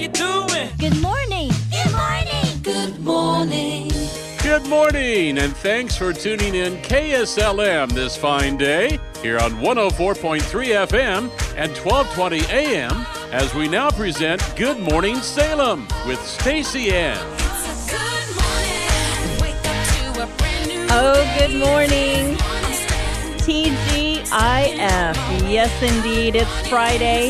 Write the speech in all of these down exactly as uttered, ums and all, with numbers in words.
you doing? Good morning. Good morning. Good morning. Good morning, and thanks for tuning in K S L M this fine day here on one oh four point three F M and twelve twenty A M as we now present Good Morning Salem with Stacy Ann. Oh, good morning. T G I F. Yes, indeed. It's Friday.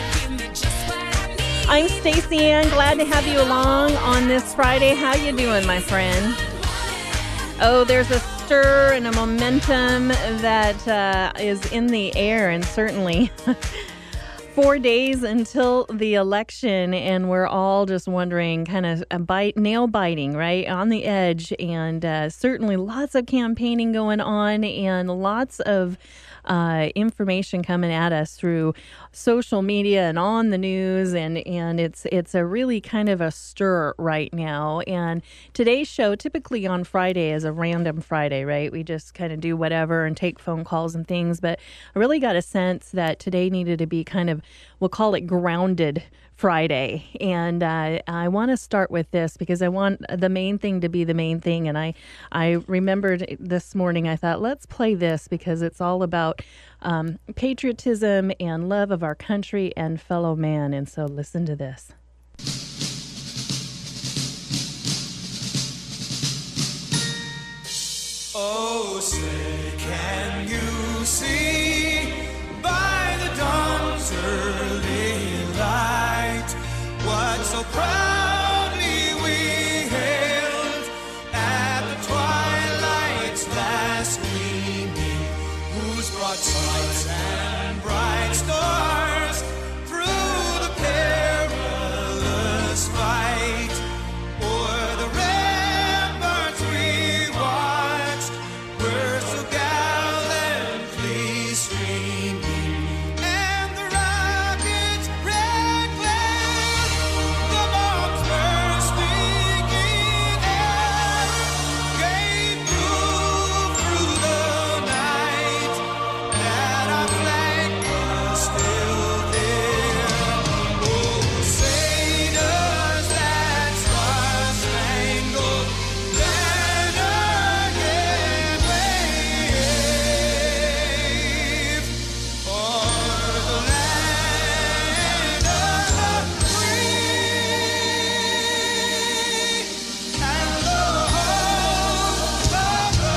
I'm Stacy Ann. Glad to have you along on this Friday. How you doing, my friend? Oh, there's a stir and a momentum that uh, is in the air, and certainly four days until the election, and we're all just wondering, kind of a bite, nail biting, right, on the edge, and uh, certainly lots of campaigning going on, and lots of uh, information coming at us through social media and on the news, and and it's it's a really kind of a stir right now. And today's show, typically on Friday, is a random Friday, right? We just kind of do whatever and take phone calls and things, but I really got a sense that today needed to be kind of, we'll call it grounded Friday. And uh, I want to start with this because I want the main thing to be the main thing. And I, I remembered this morning, I thought, let's play this because it's all about um, patriotism and love of our country and fellow man. And so listen to this. Oh, say, can you see by the dawn's early light what so proudly we hailed at the twilight's last gleaming, whose broad stripes and bright stars through the perilous fight o'er the ramparts we watched were so gallantly streaming, and the rocket's red glare, the bombs bursting in air, gave proof through the night that our flag was still there. Oh, say does that star-spangled banner yet wave o'er the land of the free and the home of the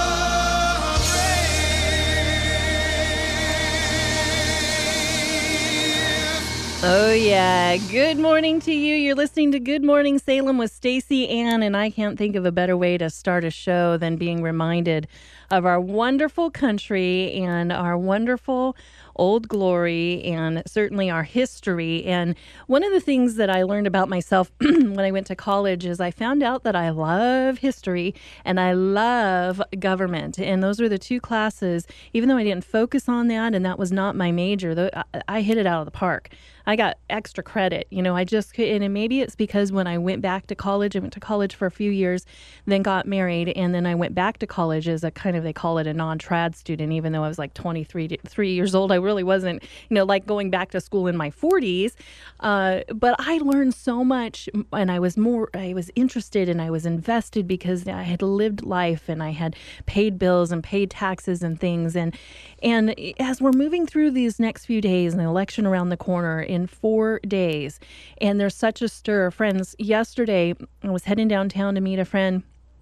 brave. Oh, yeah. Good morning to you. You're listening to Good Morning Salem with Stacy Ann, and I can't think of a better way to start a show than being reminded of our wonderful country and our wonderful old glory and certainly our history. And one of the things that I learned about myself when I went to college is I found out that I love history and I love government. And those were the two classes, even though I didn't focus on that and that was not my major, though I, I hit it out of the park. I got extra credit. You know, I just could, and maybe it's because when I went back to college, I went to college for a few years, then got married, and then I went back to college as a kind of, they call it a non-trad student, even though I was like twenty-three to, three years old. I really wasn't, you know, like going back to school in my forties. Uh, but I learned so much, and I was more, I was interested and I was invested because I had lived life and I had paid bills and paid taxes and things. And, and as we're moving through these next few days and the election around the corner in four days, and there's such a stir. Friends, yesterday I was heading downtown to meet a friend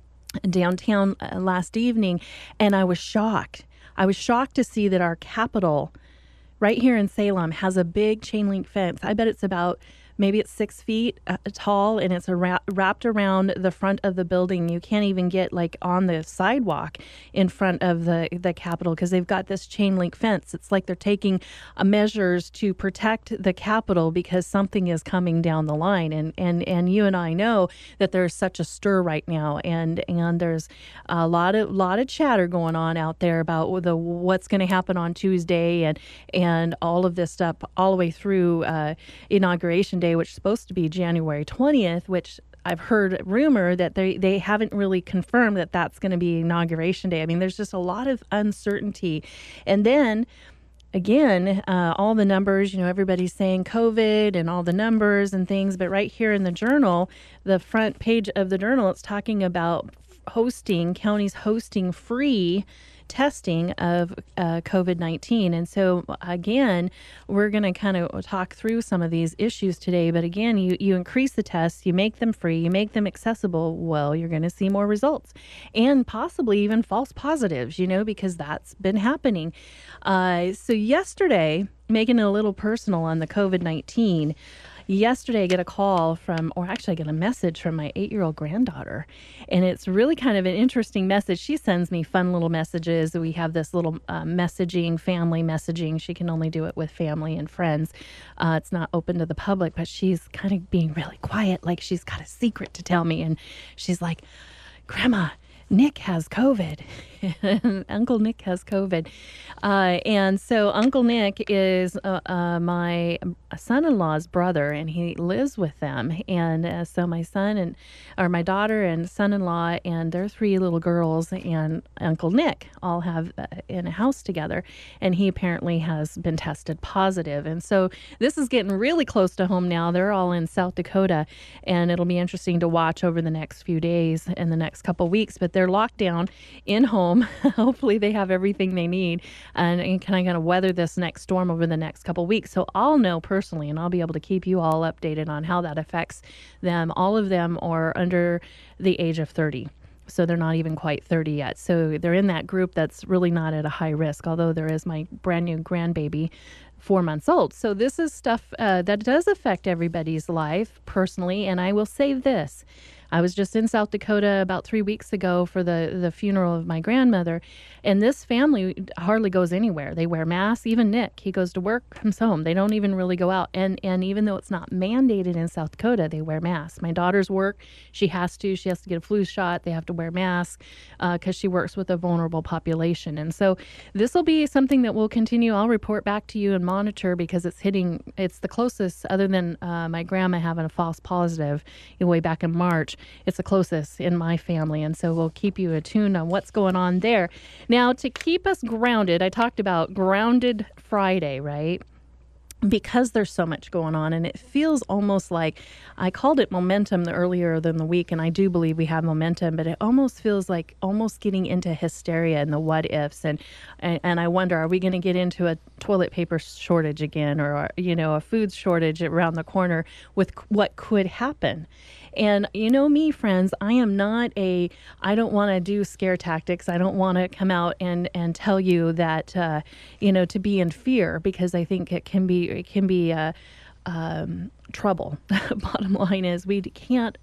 downtown uh, last evening, and I was shocked. I was shocked to see that our Capitol right here in Salem has a big chain link fence. I bet it's about maybe it's six feet uh, tall, and it's a ra- wrapped around the front of the building. You can't even get like on the sidewalk in front of the, the Capitol because they've got this chain link fence. It's like they're taking uh, measures to protect the Capitol because something is coming down the line. And, and, and you and I know that there's such a stir right now, and, and there's a lot of lot of chatter going on out there about the what's going to happen on Tuesday and and all of this stuff all the way through uh, Inauguration Day, which is supposed to be January twentieth, which I've heard rumor that they, they haven't really confirmed that that's going to be Inauguration Day. I mean, there's just a lot of uncertainty. And then again, uh, all the numbers, you know, everybody's saying COVID and all the numbers and things, but right here in the journal, the front page of the journal, it's talking about hosting, counties hosting free testing of uh, COVID nineteen. And so, again, we're going to kind of talk through some of these issues today. But again, you, you increase the tests, you make them free, you make them accessible. Well, you're going to see more results and possibly even false positives, you know, because that's been happening. Uh, so yesterday, making it a little personal on the COVID nineteen, yesterday I get a call from, or actually I get a message from my eight-year-old granddaughter. And it's really kind of an interesting message. She sends me fun little messages. We have this little uh, messaging, family messaging. She can only do it with family and friends. Uh, it's not open to the public, but she's kind of being really quiet, like she's got a secret to tell me. And she's like, Grandma, Nick has COVID. Uncle Nick has COVID. Uh, and so Uncle Nick is uh, uh, my son-in-law's brother, and he lives with them. And uh, so my son and, or my daughter and son-in-law and their three little girls and Uncle Nick all have uh, in a house together. And he apparently has been tested positive. And so this is getting really close to home now. They're all in South Dakota, and it'll be interesting to watch over the next few days and the next couple weeks. But they're locked down in home. Hopefully they have everything they need and, and kind of going to weather this next storm over the next couple weeks. So I'll know personally, and I'll be able to keep you all updated on how that affects them. All of them are under the age of thirty. So they're not even quite thirty yet. So they're in that group that's really not at a high risk, although there is my brand new grandbaby, four months old. So this is stuff uh, that does affect everybody's life personally. And I will say this. I was just in South Dakota about three weeks ago for the, the funeral of my grandmother, and this family hardly goes anywhere. They wear masks. Even Nick, he goes to work, comes home. They don't even really go out. And and even though it's not mandated in South Dakota, they wear masks. My daughter's work, she has to. She has to get a flu shot. They have to wear masks because uh, she works with a vulnerable population. And so this will be something that we'll continue. I'll report back to you and monitor because it's hitting, it's the closest, other than uh, my grandma having a false positive way back in March. It's the closest in my family, and so we'll keep you attuned on what's going on there. Now, to keep us grounded, I talked about Grounded Friday, right? Because there's so much going on, and it feels almost like, I called it momentum the earlier than the week, and I do believe we have momentum, but it almost feels like almost getting into hysteria and the what ifs, and and, and I wonder, are we going to get into a toilet paper shortage again, or you know, a food shortage around the corner with what could happen? And you know me, friends, I am not a, I don't want to do scare tactics. I don't want to come out and, and tell you that, uh, you know, to be in fear, because I think it can be, it can be uh, um, trouble. Bottom line is we can't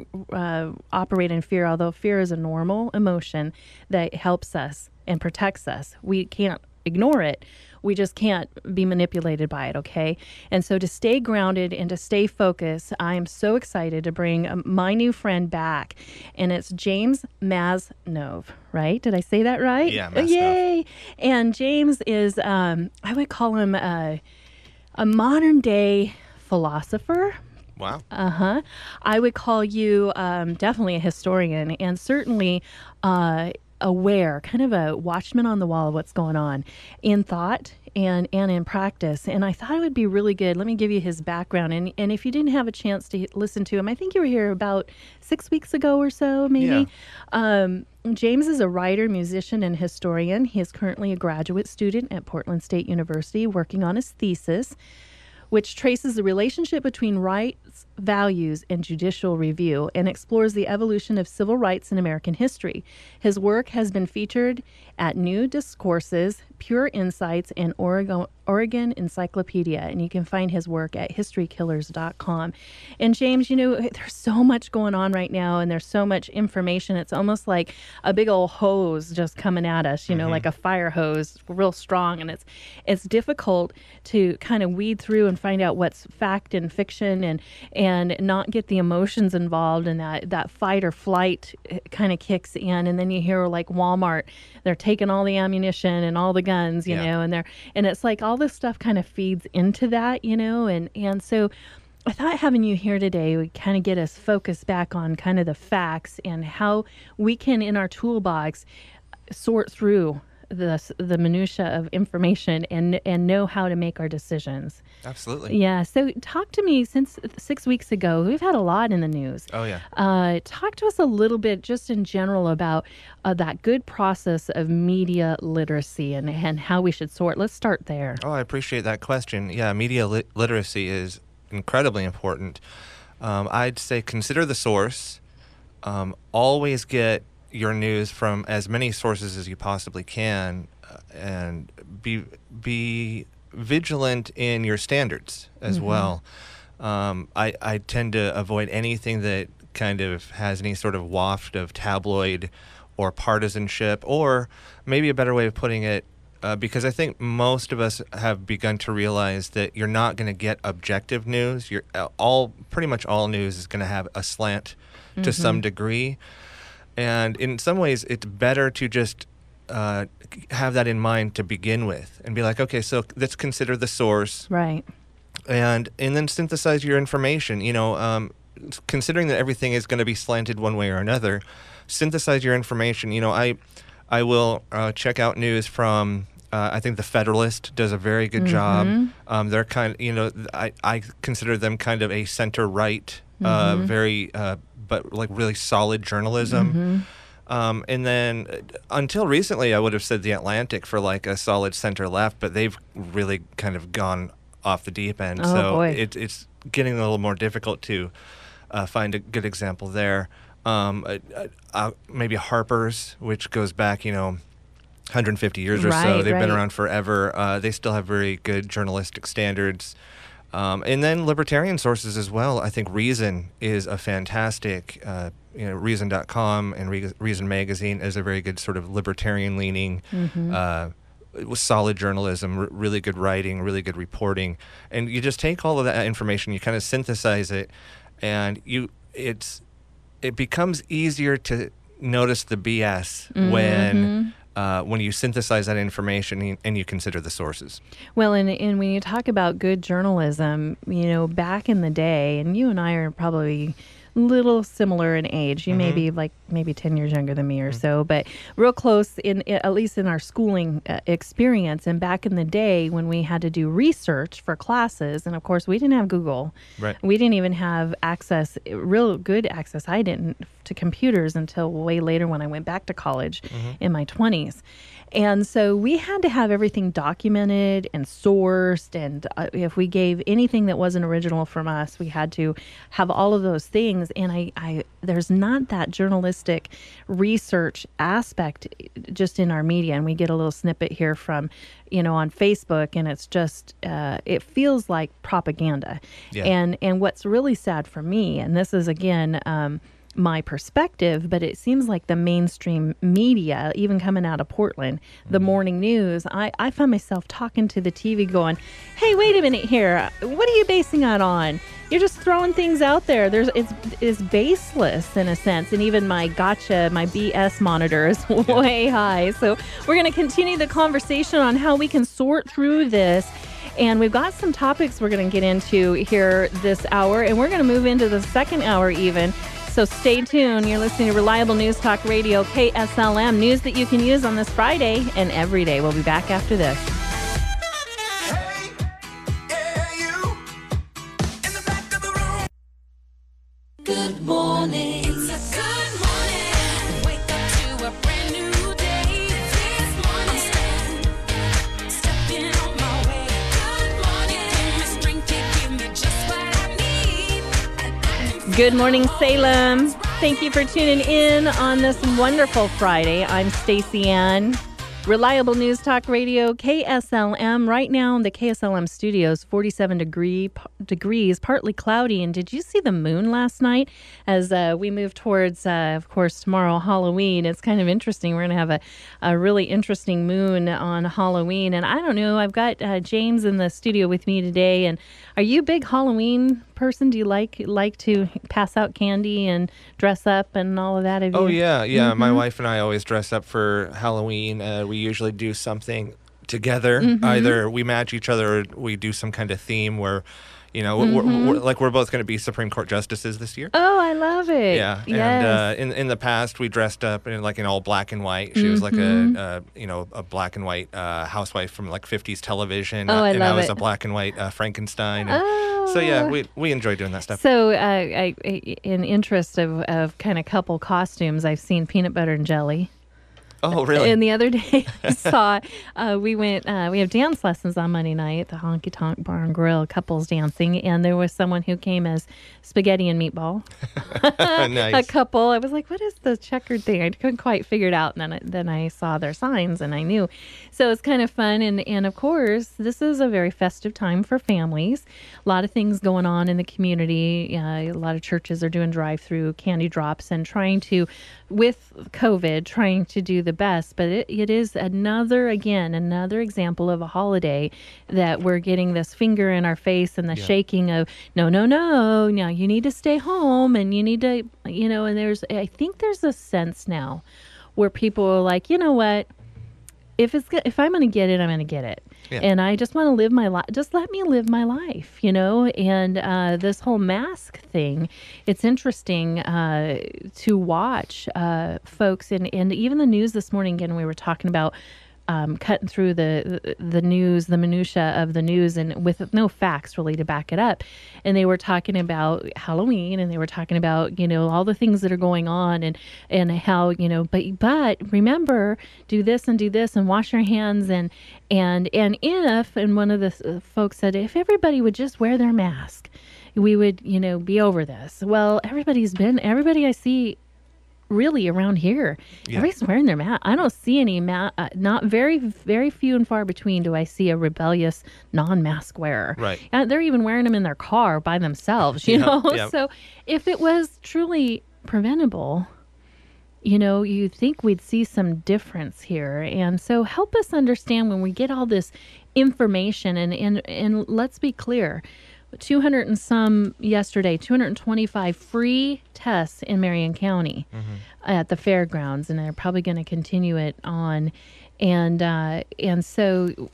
uh, operate in fear, although fear is a normal emotion that helps us and protects us. We can't ignore it. We just can't be manipulated by it, okay? And so to stay grounded and to stay focused, I am so excited to bring um, my new friend back, and it's James Masnove, right? Did I say that right? Yeah, Masnove. Yay! And James is, um, I would call him a, a modern-day philosopher. Wow. Uh-huh. I would call you um, definitely a historian, and certainly uh, aware, kind of a watchman on the wall of what's going on in thought and and in practice. And I thought it would be really good. Let me give you his background. And and if you didn't have a chance to listen to him, I think you were here about six weeks ago or so, maybe. Yeah. Um, James is a writer, musician, and historian. He is currently a graduate student at Portland State University working on his thesis, which traces the relationship between rights, values, and judicial review and explores the evolution of civil rights in American history. His work has been featured at New Discourses, Pure Insights, and Oregon, Oregon Encyclopedia, and you can find his work at history killers dot com. And James, you know, there's so much going on right now, and there's so much information. It's almost like a big old hose just coming at us, you know, mm-hmm. like a fire hose, real strong, and it's it's difficult to kind of weed through and find out what's fact and fiction, and and not get the emotions involved, and that that fight or flight kind of kicks in. And then you hear like Walmart, they're taking all the ammunition and all the guns, you Yeah. know, and they're and it's like all this stuff kind of feeds into that, you know, and and so I thought having you here today would kind of get us focused back on kind of the facts and how we can, in our toolbox, sort through the the minutia of information and and know how to make our decisions. Absolutely. Yeah. So talk to me. Since six weeks ago, we've had a lot in the news. Oh, yeah. Uh, talk to us a little bit, just in general, about uh, that good process of media literacy and and how we should sort. Let's start there. Oh, I appreciate that question. Yeah, media lit- literacy is incredibly important. Um, I'd say consider the source. Um, always get your news from as many sources as you possibly can, uh, and be be vigilant in your standards as Mm-hmm. well. Um, I, I tend to avoid anything that kind of has any sort of waft of tabloid or partisanship, or maybe a better way of putting it, uh, because I think most of us have begun to realize that you're not going to get objective news. You're uh, all pretty much all news is going to have a slant to some degree, and in some ways, it's better to just uh, have that in mind to begin with, and be like, okay, so let's consider the source, Right. and and then synthesize your information. You know, um, considering that everything is going to be slanted one way or another, synthesize your information. You know, I I will uh, check out news from. Uh, I think the Federalist does a very good job. Um, they're kind, you know, I I consider them kind of a center right, uh, very, uh, but like really solid journalism. Um, and then uh, until recently, I would have said the Atlantic for like a solid center left, but they've really kind of gone off the deep end. Oh, so boy. it, it's getting a little more difficult to uh, find a good example there. Um, uh, uh, uh, maybe Harper's, which goes back, you know, one hundred fifty years or so. Right, They've been right. around forever. Uh, they still have very good journalistic standards. Um, and then libertarian sources as well. I think Reason is a fantastic, uh, you know, Reason dot com and Re- Reason Magazine is a very good sort of libertarian leaning, Mm-hmm. uh, with solid journalism, r- really good writing, really good reporting. And you just take all of that information, you kind of synthesize it, and you it's it becomes easier to notice the B S when uh, when you synthesize that information and- and you consider the sources. Well, and, and when you talk about good journalism, you know, back in the day, and you and I are probably a little similar in age. You may be like maybe ten years younger than me or so, but real close in, at least in our schooling uh, experience. And back in the day when we had to do research for classes, and of course we didn't have Google. Right. We didn't even have access, real good access. I didn't to computers until way later when I went back to college in my twenties. And so we had to have everything documented and sourced. And uh, if we gave anything that wasn't original from us, we had to have all of those things. And I, I there's not that journalistic research aspect just in our media. And we get a little snippet here from, you know, on Facebook, and it's just, uh, it feels like propaganda. Yeah. And, and what's really sad for me, and this is again, um, my perspective, but it seems like the mainstream media, even coming out of Portland, the morning news, I, I find myself talking to the T V going, hey, wait a minute here. What are you basing that on? You're just throwing things out there. There's it's it's baseless in a sense. And even my gotcha, my B S monitor is way high. So we're going to continue the conversation on how we can sort through this. And we've got some topics we're going to get into here this hour, and we're going to move into the second hour even. So stay tuned. You're listening to Reliable News Talk Radio, K S L M, news that you can use on this Friday and every day. We'll be back after this. Hey, yeah, you in the back of the room. Good morning. It's a good morning. Wake up to a brand new day. This morning, stepping on my way. Good morning. Give me strength to give me just what I need. And I can Good morning, Salem. Thank you for tuning in on this wonderful Friday. I'm Stacey Ann. Reliable News Talk Radio, K S L M. Right now in the K S L M studios, forty-seven degree, p- degrees, partly cloudy. And did you see the moon last night? As uh, we move towards, uh, of course, tomorrow, Halloween. It's kind of interesting. We're going to have a, a really interesting moon on Halloween. And I don't know, I've got uh, James in the studio with me today. And are you a big Halloween person? Do you like like to pass out candy and dress up and all of that? Have Oh you? yeah, yeah. My wife and I always dress up for Halloween. Uh, we usually do something together. Either we match each other, or we do some kind of theme where, You know, we're, we're, like we're both going to be Supreme Court justices this year. Oh, I love it. Yeah, Yes. and uh, in in the past we dressed up in like in all black and white. She was like Mm-hmm. a, uh you know a black and white uh, housewife from like fifties television, Oh, uh, I and I love was it. a black and white uh, Frankenstein. And So yeah, Oh. we we enjoy doing that stuff. So, uh, I, I- in interest of, of kind of couple costumes, I've seen peanut butter and jelly. Oh really? And the other day I saw, uh, we went, uh, we have dance lessons on Monday night at the Honky Tonk Bar and Grill, couples dancing, and there was someone who came as spaghetti and meatball. Nice. A couple. I was like, what is the checkered thing? I couldn't quite figure it out. And then, I- then I saw their signs and I knew. So it's kind of fun. And, and of course, this is a very festive time for families. A lot of things going on in the community. Uh, a lot of churches are doing drive-through candy drops and trying to, with COVID, trying to do the best. But it, it is another, again, another example of a holiday that we're getting this finger in our face and the shaking of, no, no, no, now you need to stay home and you need to, you know, and there's, I think there's a sense now where people are like, you know what, if it's, go- if I'm going to get it, I'm going to get it. Yeah. And I just want to live my life. Just let me live my life, you know? And uh, this whole mask thing, it's interesting uh, to watch uh, folks. And, and even the news this morning, again, we were talking about um, cutting through the the news, the minutia of the news, and with no facts really to back it up. And they were talking about Halloween, and they were talking about, you know, all the things that are going on, and and how, you know, but but remember, do this and do this and wash your hands, and and and if, and one of the uh, folks said, if everybody would just wear their mask, we would, you know, be over this. Well, everybody's been, everybody I see really around here, Yeah. everybody's wearing their mask. I don't see any ma- uh, not very, very few and far between do I see a rebellious non-mask wearer. Right. Uh, they're even wearing them in their car by themselves, you Yeah, know? yeah. So if it was truly preventable, you know, you'd think we'd see some difference here. And so help us understand when we get all this information, and, and, and let's be clear, two hundred and some yesterday, two hundred twenty-five free tests in Marion County at the fairgrounds, and they're probably going to continue it on. And uh, and so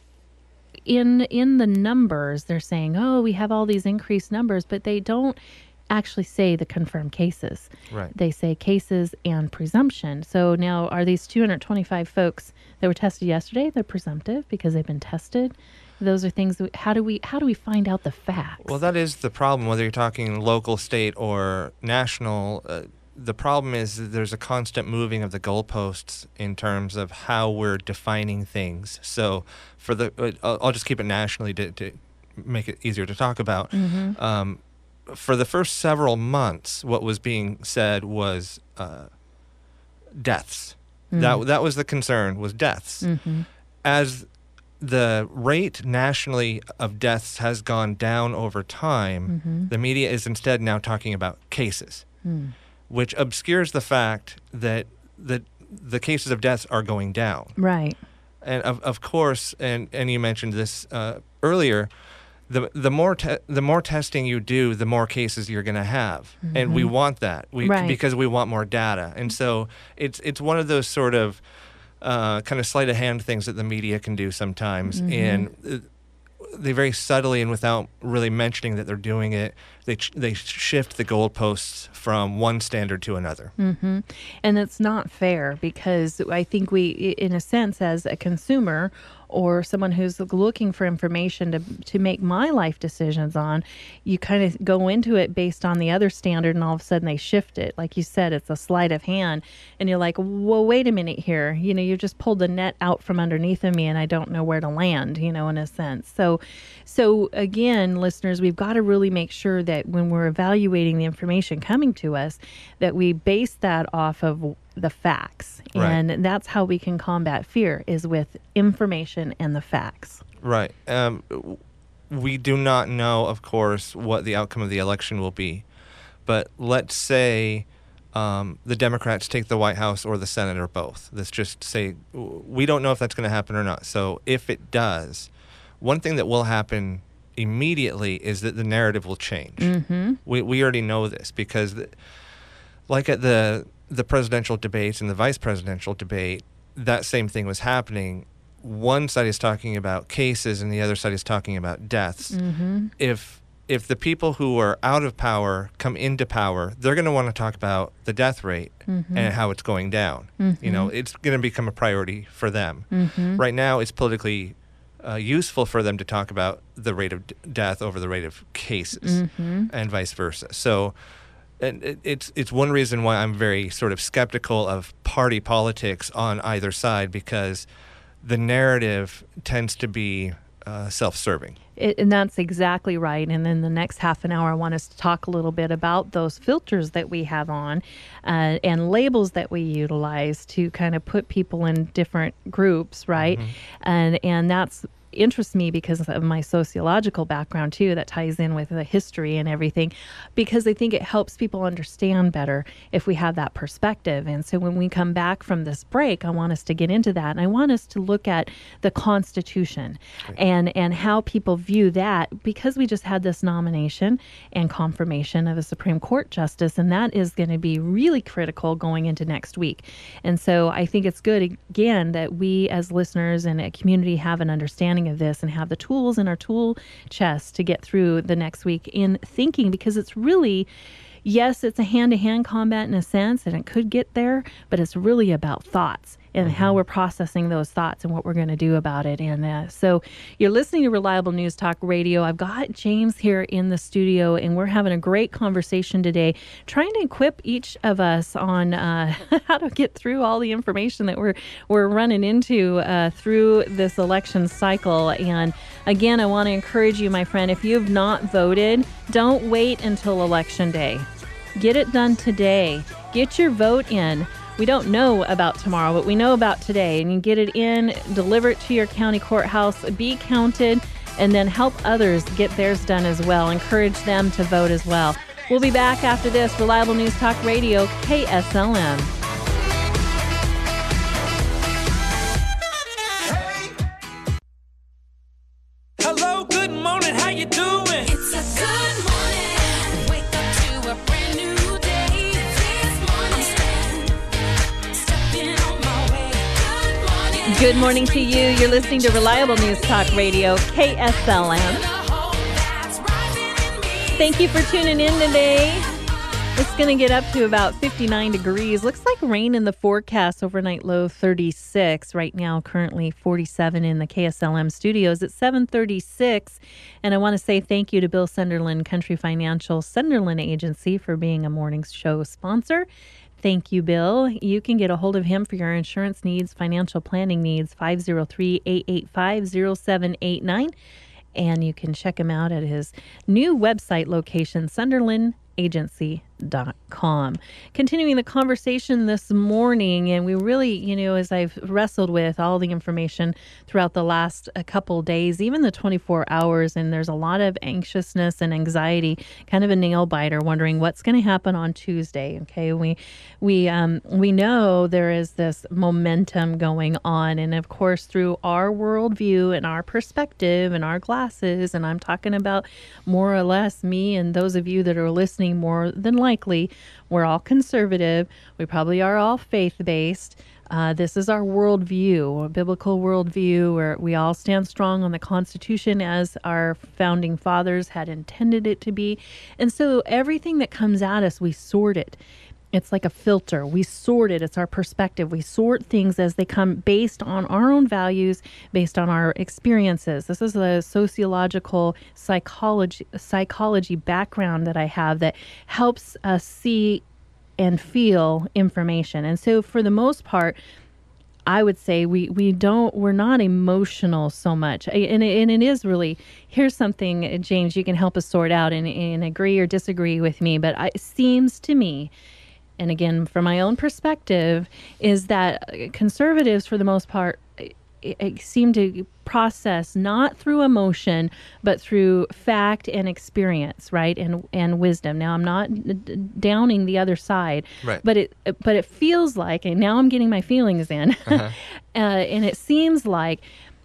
in in the numbers, they're saying, oh, we have all these increased numbers, but they don't actually say the confirmed cases. Right. They say cases and presumption. So now, are these two hundred twenty-five folks that were tested yesterday, they're presumptive because they've been tested? Those are things that, how do we how do we find out the facts? Well, that is the problem, whether you're talking local, state, or national. Uh, the problem is that there's a constant moving of the goalposts in terms of how we're defining things. So, for the, uh, I'll I'll just keep it nationally to, to make it easier to talk about. Mm-hmm. Um, for the first several months, what was being said was uh, deaths. That that was the concern, was deaths. Mm-hmm. As the rate nationally of deaths has gone down over time, Mm-hmm. the media is instead now talking about cases, Hmm. which obscures the fact that the the cases of deaths are going down. Right. And of of course, and, and you mentioned this uh, earlier, the the more te- the more testing you do, the more cases you're going to have, and we want that we Right. because we want more data. And so it's it's one of those sort of uh, kind of sleight of hand things that the media can do sometimes, and uh, they very subtly and without really mentioning that they're doing it, they ch- they shift the goalposts from one standard to another. Mm-hmm. And it's not fair, because I think we, i- in a sense, as a consumer or someone who's looking for information to to make my life decisions on, you kind of go into it based on the other standard, and all of a sudden they shift it. Like you said, it's a sleight of hand, and you're like, well, wait a minute here. You know, you just pulled the net out from underneath of me, and I don't know where to land, you know, in a sense. So, so again, listeners, we've got to really make sure that when we're evaluating the information coming to us, that we base that off of the facts. Right. And that's how we can combat fear, is with information and the facts. Right. Um, w- we do not know, of course, what the outcome of the election will be. But let's say um, the Democrats take the White House or the Senate or both. Let's just say w- we don't know if that's going to happen or not. So if it does, one thing that will happen immediately is that the narrative will change. Mm-hmm. We we already know this because, the, like at the the presidential debates and the vice presidential debate, that same thing was happening. One side is talking about cases and the other side is talking about deaths. Mm-hmm. If if the people who are out of power come into power, they're going to want to talk about the death rate Mm-hmm. and how it's going down. You know, it's going to become a priority for them. Mm-hmm. Right now, it's politically uh, useful for them to talk about the rate of d- death over the rate of cases, Mm-hmm. and vice versa. So, and it, it's it's one reason why I'm very sort of skeptical of party politics on either side, because the narrative tends to be uh, self-serving. It, and that's exactly right. And then the next half an hour, I want us to talk a little bit about those filters that we have on uh, and labels that we utilize to kind of put people in different groups, right? And and that's interests me because of my sociological background too, that ties in with the history and everything, because I think it helps people understand better if we have that perspective. And so when we come back from this break, I want us to get into that, and I want us to look at the Constitution and and how people view that, because we just had this nomination and confirmation of a Supreme Court justice, and that is going to be really critical going into next week. And so I think it's good, again, that we as listeners and a community have an understanding of this and have the tools in our tool chest to get through the next week in thinking, because it's really, yes, it's a hand-to-hand combat in a sense, and it could get there, but it's really about thoughts and how we're processing those thoughts and what we're going to do about it. And uh, so you're listening to Reliable News Talk Radio. I've got James here in the studio, and we're having a great conversation today, trying to equip each of us on uh, how to get through all the information that we're we're running into uh, through this election cycle. And again, I want to encourage you, my friend, if you've not voted, don't wait until Election Day. Get it done today. Get your vote in. We don't know about tomorrow, but we know about today. And you get it in, deliver it to your county courthouse, be counted, and then help others get theirs done as well. Encourage them to vote as well. We'll be back after this. Reliable News Talk Radio, K S L M. Hey, Hello, good morning, how you doing? It's a good morning. Wake up to a brand new day. This morning, stepping on my way. Good morning. Good morning to you. You're listening to Reliable News Talk Radio, K S L M. The hope that's rising in me. Thank you for tuning in today. It's going to get up to about fifty-nine degrees. Looks like rain in the forecast. Overnight low thirty-six. Right now, currently forty-seven in the K S L M studios at seven thirty-six. And I want to say thank you to Bill Sunderland, Country Financial Sunderland Agency, for being a morning show sponsor. Thank you, Bill. You can get a hold of him for your insurance needs, financial planning needs, five oh three, eight eight five, oh seven eight nine. And you can check him out at his new website location, sunderland agency dot com. Continuing the conversation this morning, and we really, you know, as I've wrestled with all the information throughout the last a couple days, even the twenty-four hours, and there's a lot of anxiousness and anxiety, kind of a nail biter, wondering what's going to happen on Tuesday. Okay, we we um we know there is this momentum going on, and of course through our worldview and our perspective and our glasses, and I'm talking about more or less me and those of you that are listening, more than likely we're all conservative. We probably are all faith-based. Uh, this is our worldview, a biblical worldview, where we all stand strong on the Constitution as our founding fathers had intended it to be. And so everything that comes at us, we sort it. It's like a filter. We sort it. It's our perspective. We sort things as they come based on our own values, based on our experiences. This is a sociological psychology psychology background that I have that helps us see and feel information. And so for the most part, I would say we, we don't, we're not emotional so much. And it, and it is really, here's something, James, you can help us sort out and, and agree or disagree with me. But I, it seems to me, and again, from my own perspective, is that conservatives, for the most part, it, it seem to process not through emotion, but through fact and experience, right, and and wisdom. Now, I'm not d- downing the other side, Right. but it but it feels like, and now I'm getting my feelings in, uh, and it seems like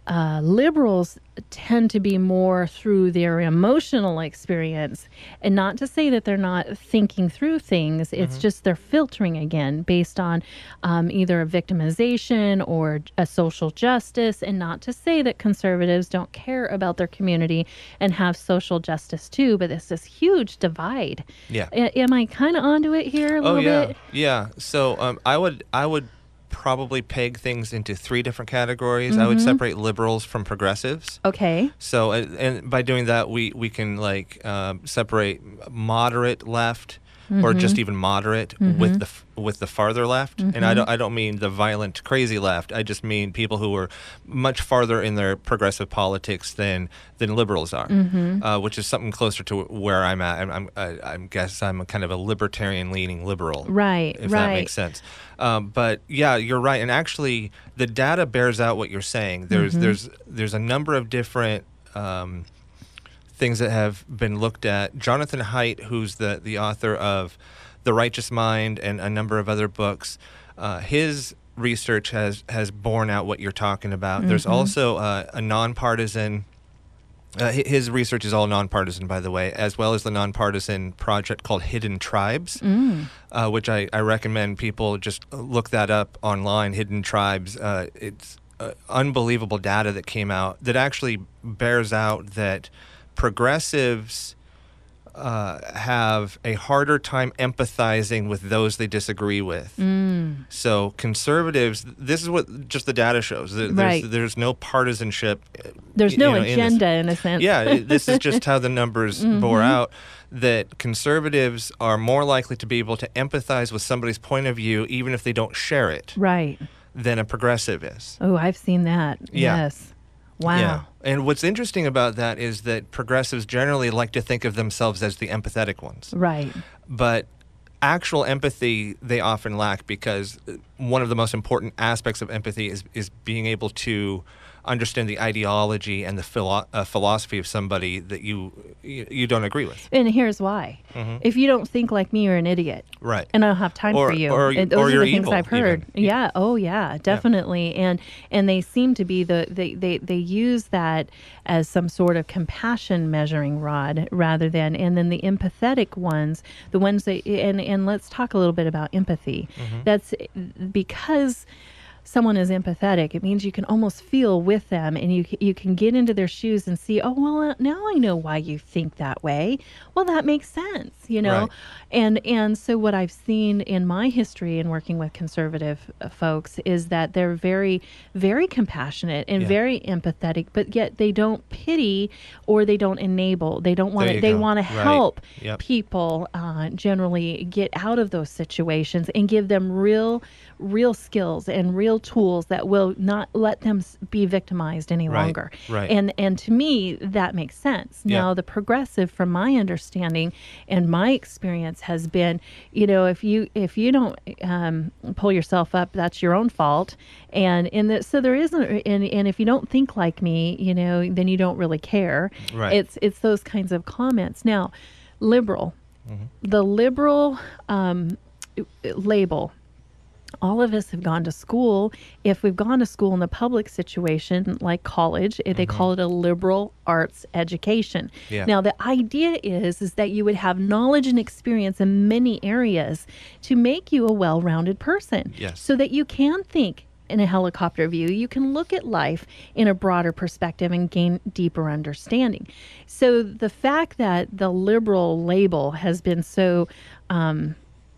uh, liberals tend to be more through their emotional experience, and not to say that they're not thinking through things. It's just they're filtering again based on um, either a victimization or a social justice, and not to say that conservatives don't care about their community and have social justice too, but there's this huge divide. Yeah. A- am I kind of onto it here a Oh little yeah, bit? yeah. So um, I would I would probably peg things into three different categories. I would separate liberals from progressives. Okay. So uh, and by doing that, we we can like um, separate moderate left or just even moderate with the f- with the farther left. And I don't I don't mean the violent, crazy left. I just mean people who are much farther in their progressive politics than than liberals are, uh, which is something closer to where I'm at. I'm, I'm I, I guess I'm a kind of a libertarian leaning liberal, Right, if that right. makes sense. Um, but yeah, you're right. And actually, the data bears out what you're saying. There's there's there's a number of different um, things that have been looked at. Jonathan Haidt, who's the, the author of The Righteous Mind and a number of other books, uh, his research has, has borne out what you're talking about. There's also uh, a nonpartisan, uh, hi- his research is all nonpartisan, by the way, as well as the nonpartisan project called Hidden Tribes, uh, which I, I recommend people just look that up online, Hidden Tribes. Uh, it's uh, unbelievable data that came out that actually bears out that progressives uh, have a harder time empathizing with those they disagree with. Mm. So conservatives, this is what just the data shows. There- There's, Right. there's no partisanship. uh, There's y- no you know, in this. agenda in a sense. Yeah, it- this is just how the numbers bore out, that conservatives are more likely to be able to empathize with somebody's point of view, even if they don't share it, Right. than a progressive is. Oh, I've seen that. Yeah. Yes. Wow. Yeah. And what's interesting about that is that progressives generally like to think of themselves as the empathetic ones. Right. But actual empathy they often lack, because one of the most important aspects of empathy is, is being able to understand the ideology and the philo- uh, philosophy of somebody that you, you you don't agree with. And here's why. If you don't think like me, you're an idiot. Right. And I don't have time Or- for you. or- and those or are you're the things evil, I've heard. even. Yeah. Oh, yeah. Definitely. And and they seem to be the they, they they use that as some sort of compassion measuring rod rather than. And then the empathetic ones, the ones that and and let's talk a little bit about empathy. That's because someone is empathetic, it means you can almost feel with them, and you c- you can get into their shoes and see, oh well, uh, now I know why you think that way. Well, that makes sense, you know. Right. And and so what I've seen in my history in working with conservative uh, folks is that they're very very compassionate and Yeah. very empathetic, but yet they don't pity or they don't enable. They don't want There to. you They go. want to Right. help Yep. people uh, generally get out of those situations and give them real real skills and real tools that will not let them s- be victimized any Right, longer. right. And and to me that makes sense. Yeah. Now the progressive, from my understanding and my experience, has been, you know, if you if you don't um, pull yourself up, that's your own fault. And in the, so there isn't, and, and if you don't think like me, you know, then you don't really care. Right. It's it's those kinds of comments. Now, liberal, Mm-hmm. the liberal um, label. All of us have gone to school. If we've gone to school in the public situation, like college, eh, they call it a liberal arts education. Yeah. Now, the idea is, is that you would have knowledge and experience in many areas to make you a well-rounded person. Yes. So that you can think in a helicopter view. You can look at life in a broader perspective and gain deeper understanding. So the fact that the liberal label has been so um,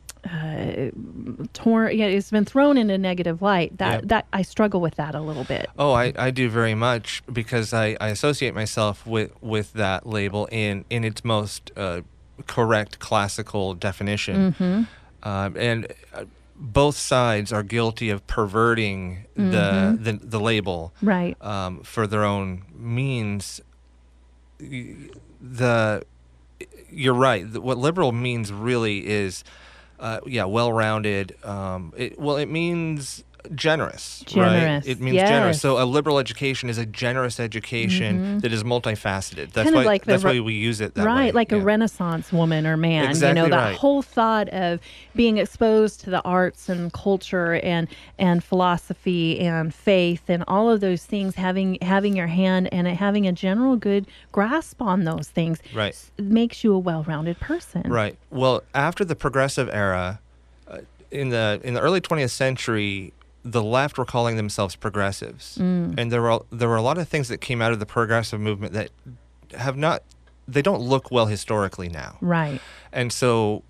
uh, torn, yeah, it's been thrown in a negative light. That Yep. that I struggle with that a little bit. Oh, I, I do very much, because I, I associate myself with, with that label in, in its most uh, correct classical definition. Mm-hmm. Um, and uh, both sides are guilty of perverting the, the the label Right. um, for their own means. Y- The you're right. The- What liberal means really is, uh, yeah, well-rounded. Um, it, well, it means generous, Generous, right? It means yes. generous. So a liberal education is a generous education that is multifaceted. That's Kind of why like the that's re- why we use it that right, way. like a Yeah. Renaissance woman or man. Exactly you know, that right. whole thought of being exposed to the arts and culture and and philosophy and faith and all of those things, having having your hand and having a general good grasp on those things, Right. s- makes you a well-rounded person. Right. Well, after the progressive era, uh, in the in the early twentieth century, the left were calling themselves progressives, Mm. and there were there were a lot of things that came out of the progressive movement that have not they don't look well historically now. Right. And so,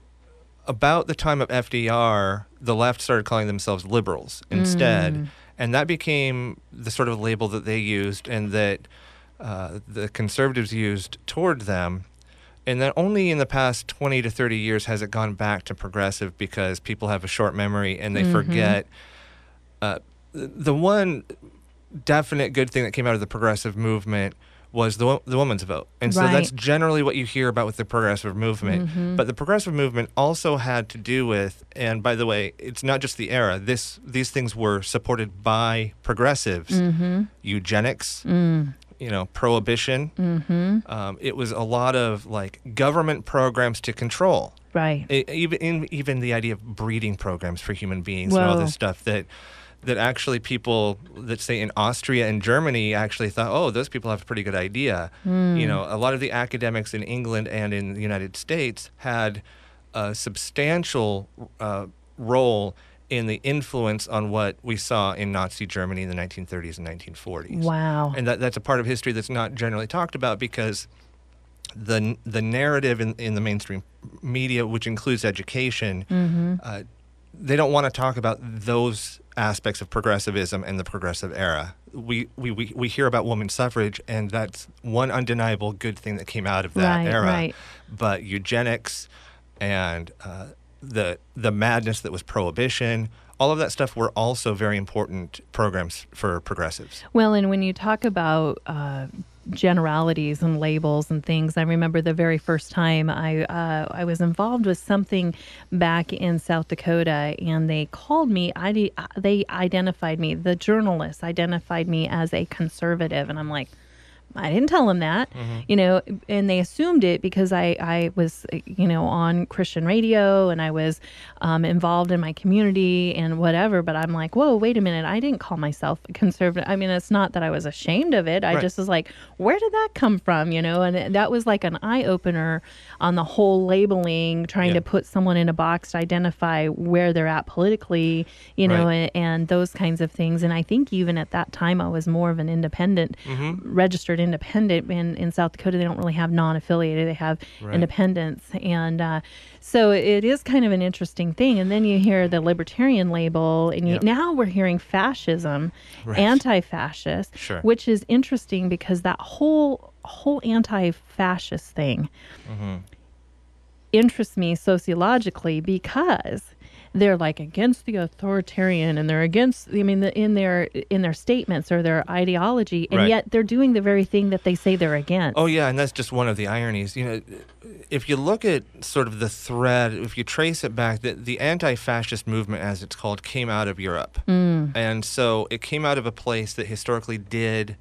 about the time of F D R, the left started calling themselves liberals instead, and that became the sort of label that they used and that uh, the conservatives used toward them. And then only in the past twenty to thirty years has it gone back to progressive because people have a short memory and they forget. Uh, th- the one definite good thing that came out of the progressive movement was the wo- the woman's vote. And so that's Right. generally what you hear about with the progressive movement. But the progressive movement also had to do with, and by the way, it's not just the era. This These things were supported by progressives. Eugenics, you know, prohibition. Um, it was a lot of like government programs to control. Right. E- even in, even the idea of breeding programs for human beings and all Whoa. this stuff that that actually people that say in Austria and Germany actually thought, oh, those people have a pretty good idea. Hmm. You know, a lot of the academics in England and in the United States had a substantial uh, role in the influence on what we saw in Nazi Germany in the nineteen thirties and nineteen forties. Wow. And that, that's a part of history that's not generally talked about because the the narrative in, in the mainstream media, which includes education, Mm-hmm. uh, they don't want to talk about those aspects of progressivism and the progressive era. We, we, we, we hear about women's suffrage, and that's one undeniable good thing that came out of that Right, era. right. But eugenics and uh, the the madness that was prohibition, all of that stuff were also very important programs for progressives. Well, and when you talk about uh, generalities and labels and things, I remember the very first time I uh, I was involved with something back in South Dakota, and they called me. I they identified me. The journalists identified me as a conservative, and I'm like, I didn't tell them that, you know, and they assumed it because I, I was, you know, on Christian radio and I was um, involved in my community and whatever. But I'm like, whoa, wait a minute. I didn't call myself a conservative. I mean, it's not that I was ashamed of it. I Right. just was like, where did that come from? You know, and that was like an eye opener on the whole labeling, trying Yeah. to put someone in a box to identify where they're at politically, you know, Right. and, and those kinds of things. And I think even at that time, I was more of an independent, registered independent. In, in South Dakota, they don't really have non-affiliated; they have Right. independents, and uh, so it is kind of an interesting thing. And then you hear the libertarian label, and you, Yep. now we're hearing fascism, Right. anti-fascist, Sure. which is interesting because that whole whole anti-fascist thing Mm-hmm. interests me sociologically because they're like against the authoritarian and they're against I mean the, in their in their statements or their ideology, and Right. yet they're doing the very thing that they say they're against. Oh yeah, and that's just one of the ironies. You know, if you look at sort of the thread, if you trace it back, the, the anti-fascist movement, as it's called, came out of Europe, and so it came out of a place that historically did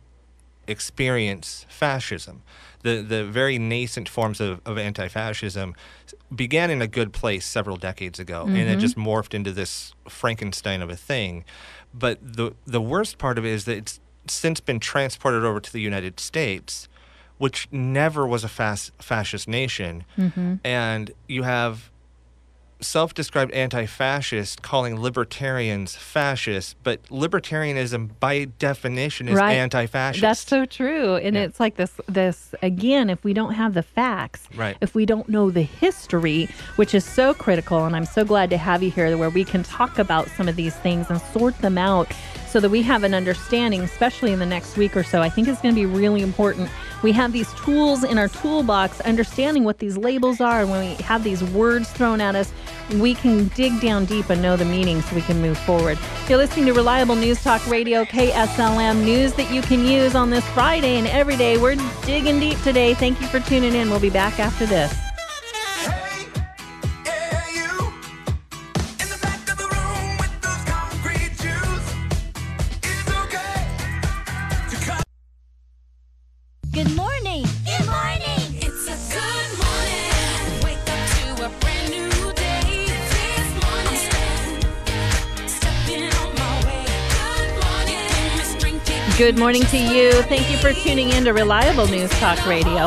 experience fascism. The the very nascent forms of, of anti-fascism began in a good place several decades ago, and it just morphed into this Frankenstein of a thing. But the the worst part of it is that it's since been transported over to the United States, which never was a fas- fascist nation, and you have self-described anti-fascist calling libertarians fascists, but libertarianism by definition is Right. anti-fascist. That's so true. And Yeah. it's like this, this again, if we don't have the facts, Right. if we don't know the history, which is so critical, and I'm so glad to have you here where we can talk about some of these things and sort them out so that we have an understanding, especially in the next week or so. I think it's going to be really important. We have these tools in our toolbox, understanding what these labels are, and when we have these words thrown at us, we can dig down deep and know the meaning so we can move forward. You're listening to Reliable News Talk Radio, K S L M, news that you can use on this Friday and every day. We're digging deep today. Thank you for tuning in. We'll be back after this. Hey, yeah, you in the back of the room with those concrete shoes. Good morning to you. Thank you for tuning in to Reliable News Talk Radio.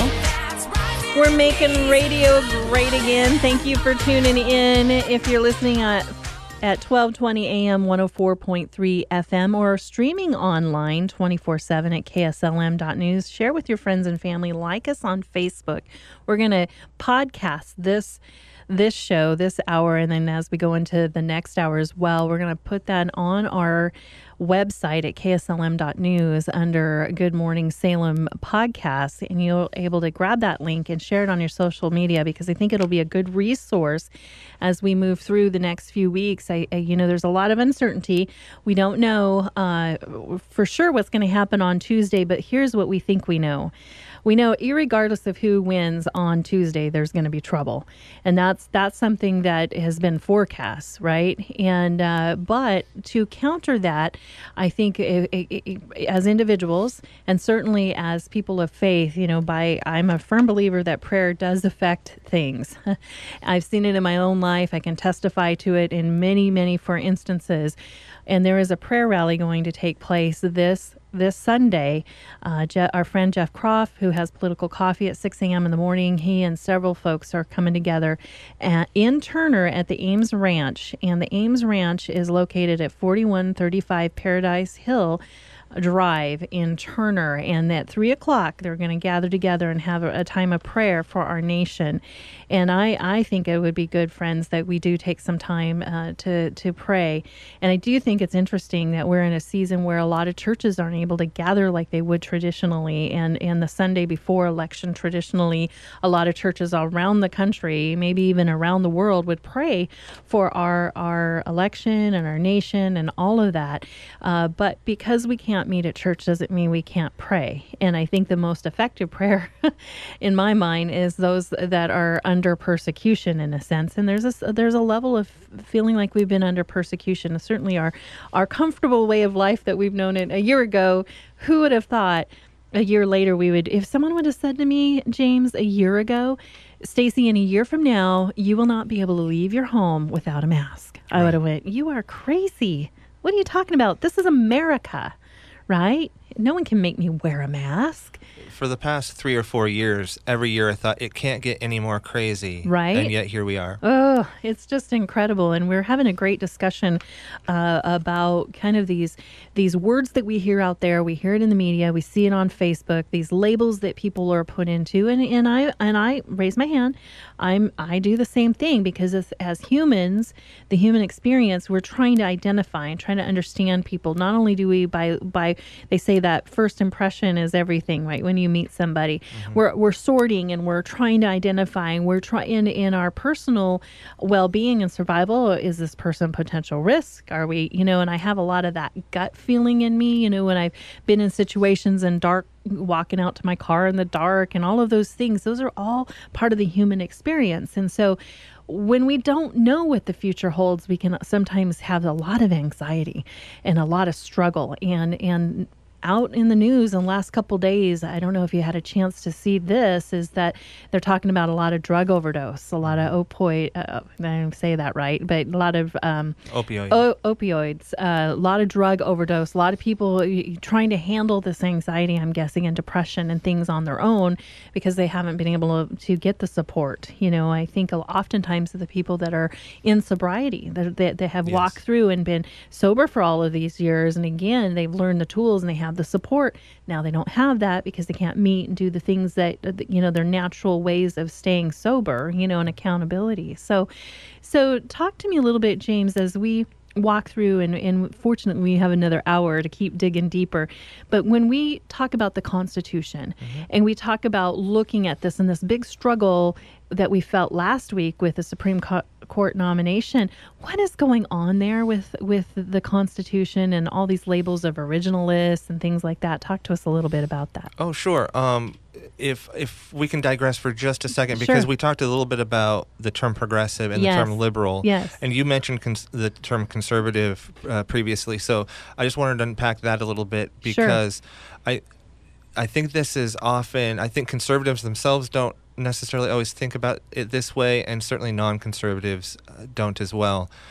We're making radio great again. Thank you for tuning in. If you're listening at, at twelve twenty a.m., one oh four point three F M, or streaming online twenty-four seven at K S L M dot news, share with your friends and family. Like us on Facebook. We're going to podcast this this show, this hour, and then as we go into the next hour as well, we're going to put that on our website at K S L M dot news under Good Morning Salem podcast, and you'll able to grab that link and share it on your social media, because I think it'll be a good resource as we move through the next few weeks. I, I you know, there's a lot of uncertainty. We don't know uh, for sure what's going to happen on Tuesday, but here's what we think we know. We know, irregardless of who wins on Tuesday, there's going to be trouble, and that's that's something that has been forecast, right? And uh, but to counter that, I think it, it, it, as individuals, and certainly as people of faith, you know, by I'm a firm believer that prayer does affect things. I've seen it in my own life. I can testify to it in many, many, for instances. And there is a prayer rally going to take place this this Sunday. Uh, Je- our friend Jeff Croft, who has Political Coffee at six a.m. in the morning, he and several folks are coming together at, in Turner at the Ames Ranch. And the Ames Ranch is located at forty-one thirty-five Paradise Hill Drive in Turner, and at three o'clock they're going to gather together and have a, a time of prayer for our nation. And I, I think it would be good, friends, that we do take some time uh, to to pray. And I do think it's interesting that we're in a season where a lot of churches aren't able to gather like they would traditionally, and and the Sunday before election, traditionally a lot of churches around the country, maybe even around the world, would pray for our our election and our nation and all of that. Uh, but because we can't meet at church doesn't mean we can't pray. And I think the most effective prayer in my mind is those that are under persecution, in a sense. And there's a, there's a level of feeling like we've been under persecution. Certainly our, our comfortable way of life that we've known it a year ago, who would have thought a year later we would, if someone would have said to me, James, a year ago, Stacy, in a year from now, you will not be able to leave your home without a mask. I would have went, you are crazy. What are you talking about? This is America. Right? No one can make me wear a mask. For the past three or four years, every year I thought it can't get any more crazy. Right. And yet here we are. Oh, it's just incredible. And we're having a great discussion uh, about kind of these these words that we hear out there. We hear it in the media. We see it on Facebook. These labels that people are put into. And, and I and I raise my hand. I'm I do the same thing, because as, as humans, the human experience, we're trying to identify and trying to understand people. Not only do we by by they say that first impression is everything, right? When you meet somebody, mm-hmm. we're we're sorting and we're trying to identify, and we're trying in, in our personal well-being and survival. Is this person potential risk? Are we, you know? And I have a lot of that gut feeling in me, you know, when I've been in situations in dark, walking out to my car in the dark, and all of those things. Those are all part of the human experience. And so when we don't know what the future holds, we can sometimes have a lot of anxiety and a lot of struggle. And and out in the news in the last couple days, I don't know if you had a chance to see this, is that they're talking about a lot of drug overdose, a lot of opioid, uh, I don't say that right, but a lot of um, Opioid. o- opioids, uh, a lot of drug overdose, a lot of people trying to handle this anxiety, I'm guessing, and depression and things on their own, because they haven't been able to, to get the support. You know, I think oftentimes the people that are in sobriety, that, that, that have Yes. walked through and been sober for all of these years, and again, they've learned the tools and they have the support. Now they don't have that because they can't meet and do the things that, you know, their natural ways of staying sober, you know, and accountability. So, so talk to me a little bit, James, as we walk through, and, and fortunately we have another hour to keep digging deeper. But when we talk about the Constitution, mm-hmm. and we talk about looking at this and this big struggle that we felt last week with the Supreme Co- Court nomination, what is going on there with, with the Constitution and all these labels of originalists and things like that? Talk to us a little bit about that. Oh, sure. Um, if if we can digress for just a second, because Sure. we talked a little bit about the term progressive and Yes. the term liberal. Yes. And you mentioned cons- the term conservative uh, previously. So I just wanted to unpack that a little bit, Sure. because I I think this is often, I think conservatives themselves don't necessarily always think about it this way, and certainly non-conservatives uh, don't as well.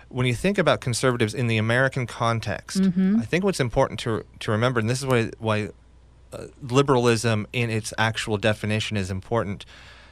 when you think about conservatives in the American context, I think what's important to to remember, and this is why why uh, liberalism in its actual definition is important.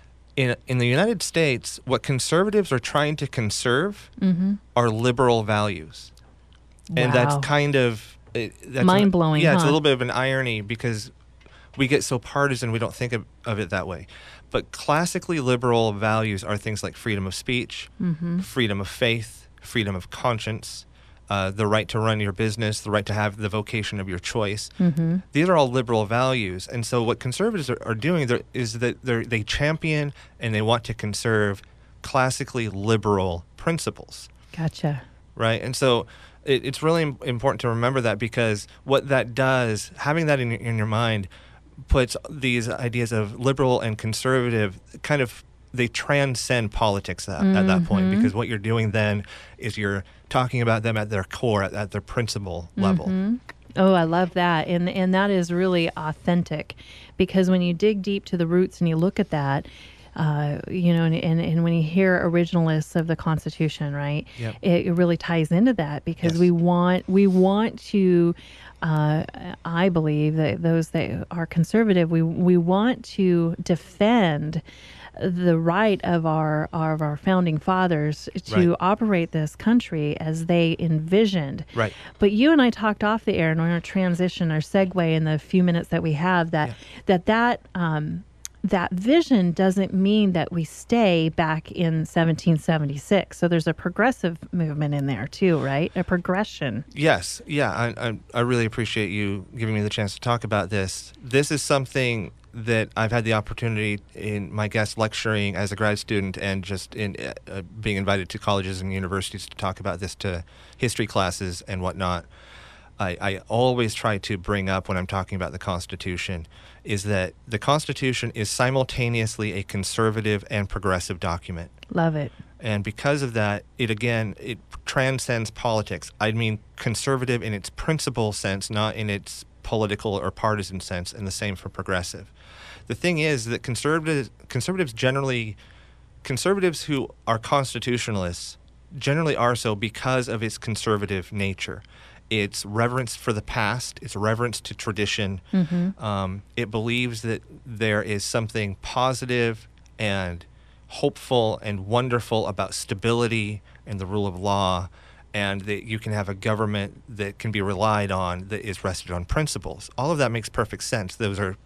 In in the United States, what conservatives are trying to conserve are liberal values, and Wow. that's kind of it, that's Mind-blowing, Yeah, it's a huh? little bit of an irony because we get so partisan we don't think of, of it that way. But classically liberal values are things like freedom of speech, freedom of faith, freedom of conscience, uh, the right to run your business, the right to have the vocation of your choice. These are all liberal values. And so what conservatives are, are doing there is that they're, they champion and they want to conserve classically liberal principles. Gotcha. Right. And so it, it's really im- important to remember that, because what that does, having that in, your- in your mind, puts these ideas of liberal and conservative kind of, they transcend politics at, at that point, because what you're doing then is you're talking about them at their core, at, at their principle level. Oh, I love that. And and that is really authentic, because when you dig deep to the roots and you look at that, uh, you know, and, and, and when you hear originalists of the Constitution, right, Yep. it, it really ties into that, because Yes. we want we want to, uh, I believe that those that are conservative, we we want to defend the right of our of our founding fathers to Right. operate this country as they envisioned. Right. But you and I talked off the air, and we're going to transition or segue in the few minutes that we have, that Yeah. that that um, that vision doesn't mean that we stay back in seventeen seventy-six. So there's a progressive movement in there too, right? A progression. Yes, yeah, I, I I really appreciate you giving me the chance to talk about this. This is something that I've had the opportunity in my guest lecturing as a grad student, and just in uh, being invited to colleges and universities to talk about this to history classes and whatnot. I, I always try to bring up when I'm talking about the Constitution is that the Constitution is simultaneously a conservative and progressive document. Love it. And because of that, it again, it transcends politics. I mean conservative in its principle sense, not in its political or partisan sense, and the same for progressive. The thing is that conservatives, conservatives generally, conservatives who are constitutionalists generally are so because of its conservative nature. It's reverence for the past. It's reverence to tradition. Um, it believes that there is something positive and hopeful and wonderful about stability and the rule of law, and that you can have a government that can be relied on that is rested on principles. All of that makes perfect sense. Those are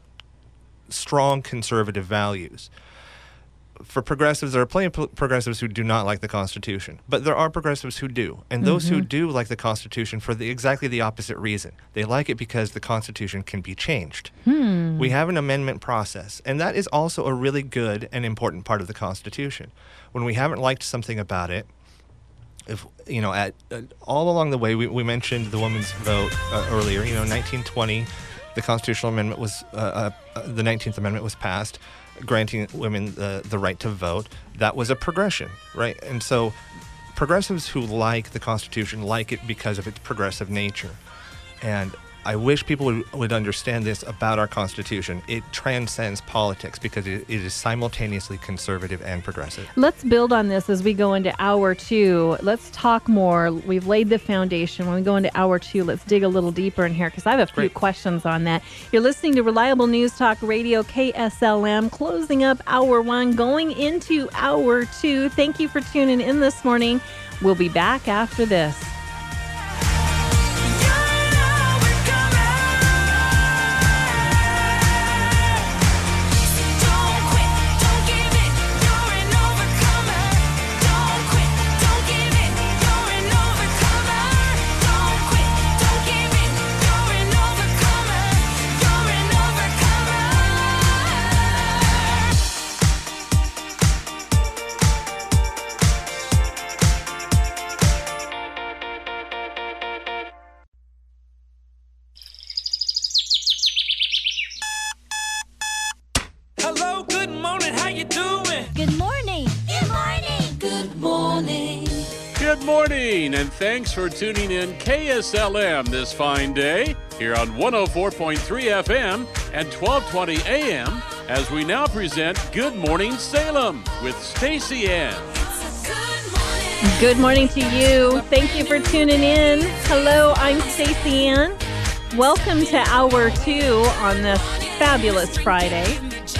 strong conservative values. For progressives, there are plenty of pro- progressives who do not like the Constitution, but there are progressives who do. And those who do like the Constitution for the, exactly the opposite reason. They like it because the Constitution can be changed. We have an amendment process, and that is also a really good and important part of the Constitution. When we haven't liked something about it, if you know, at uh, all along the way, we, we mentioned the women's vote uh, earlier. You know, nineteen twenty, the constitutional amendment was uh, uh, the nineteenth Amendment was passed, granting women the the right to vote. That was a progression, right? And so, progressives who like the Constitution like it because of its progressive nature. And I wish people would, would understand this about our Constitution. It transcends politics because it, it is simultaneously conservative and progressive. Let's build on this as we go into hour two. Let's talk more. We've laid the foundation. When we go into hour two, let's dig a little deeper in here, because I have a few Great. questions on that. You're listening to Reliable News Talk Radio, K S L M, closing up hour one, going into hour two. Thank you for tuning in this morning. We'll be back after this. Don't quit, don't give in, you're an overcomer. Don't quit, don't give in, you're an overcomer. Don't quit, don't give in, you're an overcomer. You're an overcomer. Hello, good morning, how you doing? Good morning. Good morning. Good morning. Good morning, and thanks for tuning in K S L M this fine day here on one oh four point three F M and twelve twenty A M as we now present Good Morning Salem with Stacy Ann. It's a good morning. Good morning to you. Thank you for tuning in. Hello, I'm Stacey Ann. Welcome to hour two on this fabulous Friday.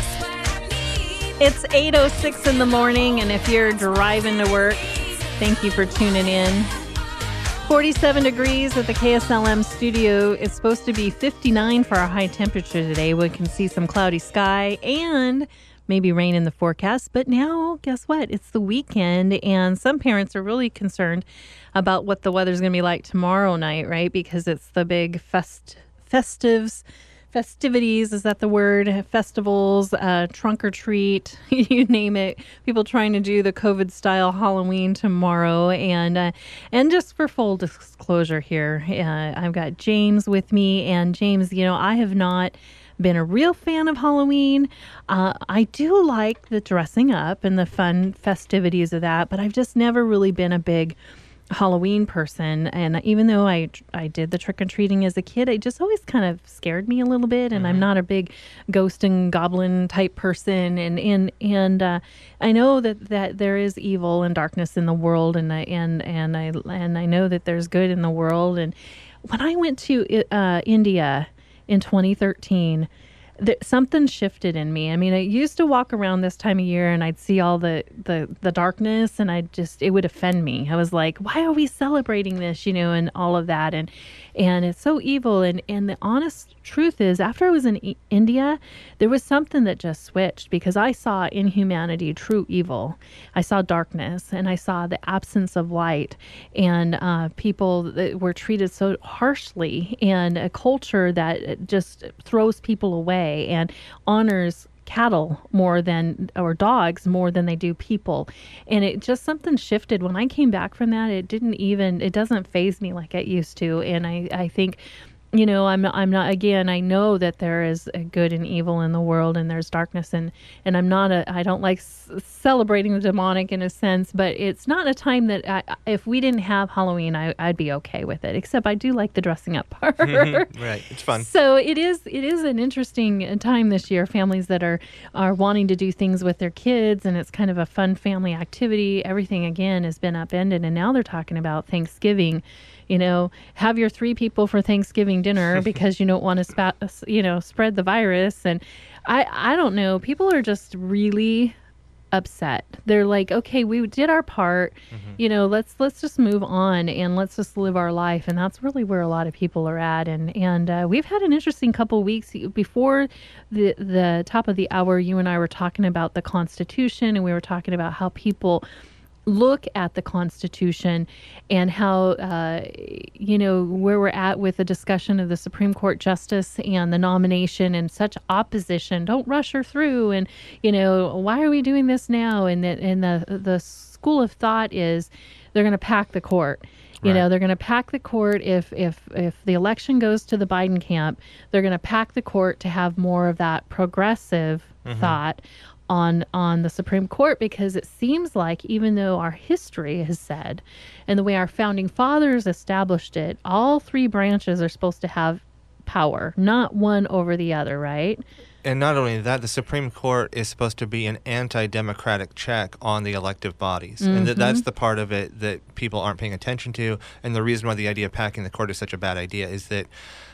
It's eight oh six in the morning, and if you're driving to work, thank you for tuning in. forty-seven degrees at the K S L M studio. It's supposed to be fifty-nine for our high temperature today. We can see some cloudy sky and maybe rain in the forecast. But now, guess what? It's the weekend, and some parents are really concerned about what the weather's going to be like tomorrow night, right? Because it's the big fest festives. Festivities, is that the word? Festivals, uh, trunk or treat, you name it. People trying to do the COVID-style Halloween tomorrow. And uh, and just for full disclosure here, uh, I've got James with me. And James, you know, I have not been a real fan of Halloween. Uh, I do like the dressing up and the fun festivities of that, but I've just never really been a big Halloween person. And even though I I did the trick-or-treating as a kid, it just always kind of scared me a little bit. And mm-hmm. I'm not a big ghost and goblin type person. And and and uh, I know that, that there is evil and darkness in the world, and I and and I and I know that there's good in the world. And when I went to uh, India in twenty thirteen, th- something shifted in me. I mean, I used to walk around this time of year and I'd see all the, the, the darkness, and I just, it would offend me. I was like, why are we celebrating this, you know, and all of that. And, and it's so evil. And, and the honest truth is, after I was in I- India, there was something that just switched, because I saw in humanity true evil. I saw darkness, and I saw the absence of light, and uh, people that were treated so harshly, and a culture that just throws people away and honors cattle more than, or dogs more than they do people. And it just, something shifted when I came back from that. It didn't even, it doesn't faze me like it used to. And I, I think, you know, I'm not, I'm not, again, I know that there is a good and evil in the world, and there's darkness, and, and I'm not a, I don't like s- celebrating the demonic in a sense, but it's not a time that I, if we didn't have Halloween, I, I'd be okay with it, except I do like the dressing up part. Right. It's fun. So it is, it is an interesting time this year. Families that are, are wanting to do things with their kids, and it's kind of a fun family activity. Everything again has been upended, and now they're talking about Thanksgiving. You know, have your three people for Thanksgiving dinner because you don't want to, spa- you know, spread the virus. And I, I don't know. People are just really upset. They're like, okay, we did our part. Mm-hmm. You know, let's let's just move on and let's just live our life. And that's really where a lot of people are at. And and uh, we've had an interesting couple weeks before the the top of the hour. You and I were talking about the Constitution, and we were talking about how people look at the Constitution and how, uh, you know, where we're at with the discussion of the Supreme Court justice and the nomination, and such opposition. Don't rush her through. And, you know, why are we doing this now? And the, and the, the school of thought is they're going to pack the court. You Right. know, they're going to pack the court if, if, if the election goes to the Biden camp. They're going to pack the court to have more of that progressive mm-hmm. thought on on the Supreme Court, because it seems like, even though our history has said, and the way our founding fathers established it, all three branches are supposed to have power, not one over the other, right? And not only that, the Supreme Court is supposed to be an anti-democratic check on the elective bodies. Mm-hmm. And th- that's the part of it that people aren't paying attention to. And the reason why the idea of packing the court is such a bad idea is that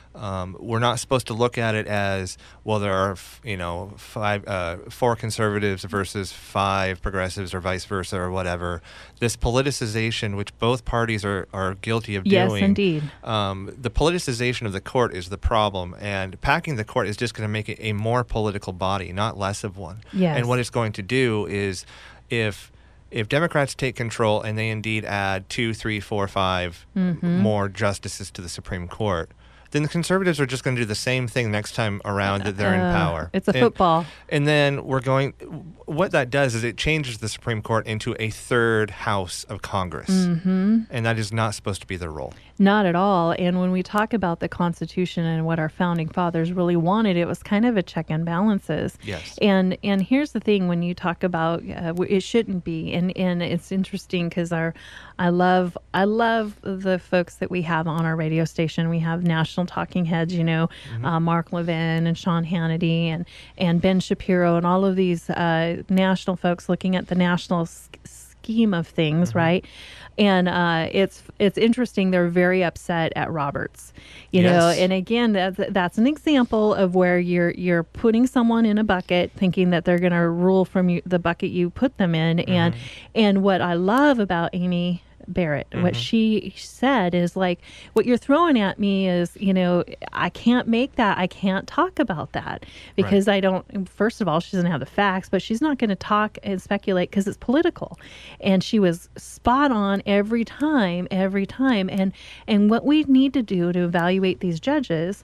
Um, we're not supposed to look at it as, well, there are, f- you know, five, uh, four conservatives versus five progressives, or vice versa, or whatever. This politicization, which both parties are, are guilty of yes, doing. Yes, indeed. Um, the politicization of the court is the problem, and packing the court is just going to make it a more political body, not less of one. Yes. And what it's going to do is, if if Democrats take control and they indeed add two, three, four, five mm-hmm. more justices to the Supreme Court, then the conservatives are just going to do the same thing next time around that they're uh, in power. It's a and, football. And then we're going, what that does is it changes the Supreme Court into a third house of Congress. Mm-hmm. And that is not supposed to be their role. Not at all. And when we talk about the Constitution and what our founding fathers really wanted, it was kind of a check and balances. Yes. And and here's the thing: when you talk about uh, it shouldn't be, and and it's interesting because our, I love I love the folks that we have on our radio station. We have national talking heads, you know, mm-hmm. uh, Mark Levin and Sean Hannity and and Ben Shapiro and all of these uh, national folks looking at the national s- scheme of things, Mm-hmm. right? And uh, it's it's interesting. They're very upset at Roberts, you know. Yes. And again, that's that's an example of where you're you're putting someone in a bucket, thinking that they're going to rule from you, the bucket you put them in. And and what I love about Amy Barrett, what she said is like, what you're throwing at me is, you know, I can't make that. I can't talk about that because I don't, first of all, she doesn't have the facts, but she's not going to talk and speculate because it's political. And she was spot on every time, every time. And, and what we need to do to evaluate these judges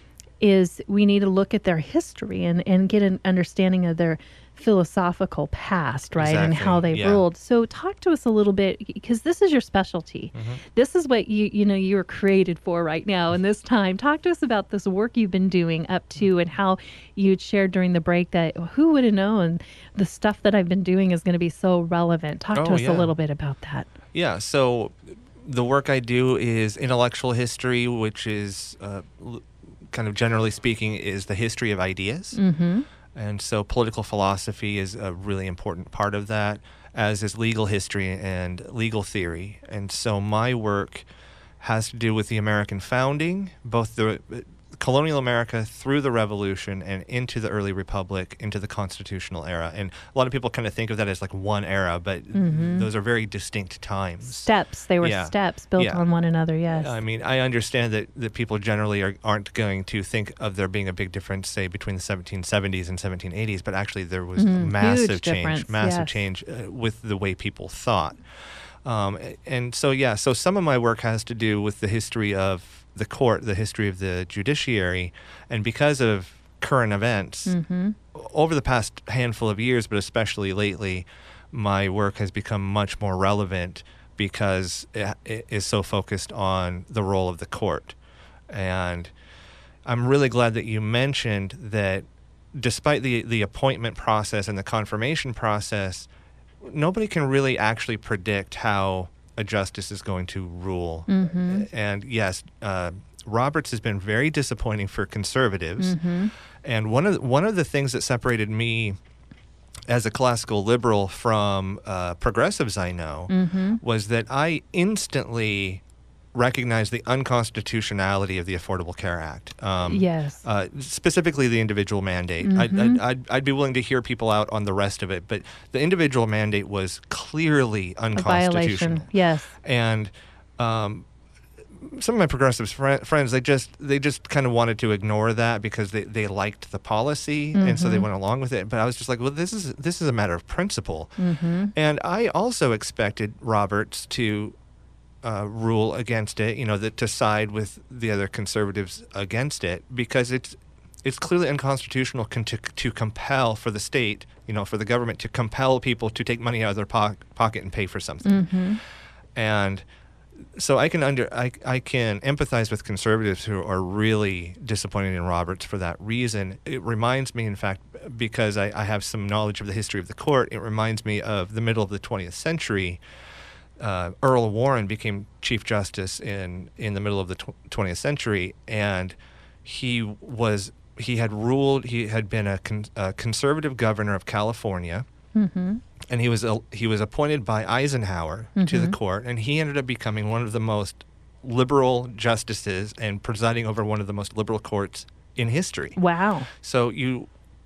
is we need to look at their history and, and get an understanding of their philosophical past, right? And how Exactly, they've yeah. ruled. So talk to us a little bit, because this is your specialty. Mm-hmm. This is what you you know you're created for right now in this time. Talk to us about this work you've been doing up to, and how you'd shared during the break that who would have known the stuff that I've been doing is going to be so relevant. Talk to Oh, us yeah. a little bit about that. Yeah, so the work I do is intellectual history, which is uh, l- kind of generally speaking is the history of ideas. Mm-hmm. And so political philosophy is a really important part of that, as is legal history and legal theory. And so my work has to do with the American founding, both the uh, colonial America through the Revolution and into the early Republic, into the constitutional era. And a lot of people kind of think of that as like one era, but those are very distinct times. Steps. They were Yeah. steps built Yeah. on one another. Yes. I mean, I understand that, that people generally are, aren't going to think of there being a big difference, say, between the seventeen seventies and seventeen eighties, but actually there was massive Huge change, difference, massive yes. change uh, with the way people thought. Um, a- and so, yeah, so some of my work has to do with the history of the court, the history of the judiciary, and because of current events, Mm-hmm. over the past handful of years, but especially lately, my work has become much more relevant because it, it is so focused on the role of the court. And I'm really glad that you mentioned that despite the, the appointment process and the confirmation process, nobody can really actually predict how a justice is going to rule. Mm-hmm. And yes, uh, Roberts has been very disappointing for conservatives. Mm-hmm. And one of the, one of the things that separated me as a classical liberal from uh, progressives I know Mm-hmm. was that I instantly recognized the unconstitutionality of the Affordable Care Act. Um, Yes. uh, specifically the individual mandate. I'd, Mm-hmm. I'd, I'd, I'd be willing to hear people out on the rest of it, but the individual mandate was clearly A unconstitutional. violation. Yes. And um, some of my progressive fri friends, they just they just kind of wanted to ignore that because they, they liked the policy, and so they went along with it. But I was just like, well, this is this is a matter of principle. Mm-hmm. And I also expected Roberts to uh, rule against it, you know, that to side with the other conservatives against it, because it's it's clearly unconstitutional con- to, to compel for the state, you know, for the government to compel people to take money out of their po- pocket and pay for something. Mm-hmm. And so I can under I, I can empathize with conservatives who are really disappointed in Roberts for that reason. It reminds me, in fact, because I, I have some knowledge of the history of the court, it reminds me of the middle of the twentieth century. Uh, Earl Warren became Chief Justice in, in the middle of the tw- twentieth century, and he was he had ruled. He had been a, con- a conservative governor of California. Mm-hmm. And he was uh, he was appointed by Eisenhower to the court, and he ended up becoming one of the most liberal justices and presiding over one of the most liberal courts in history. Wow. So you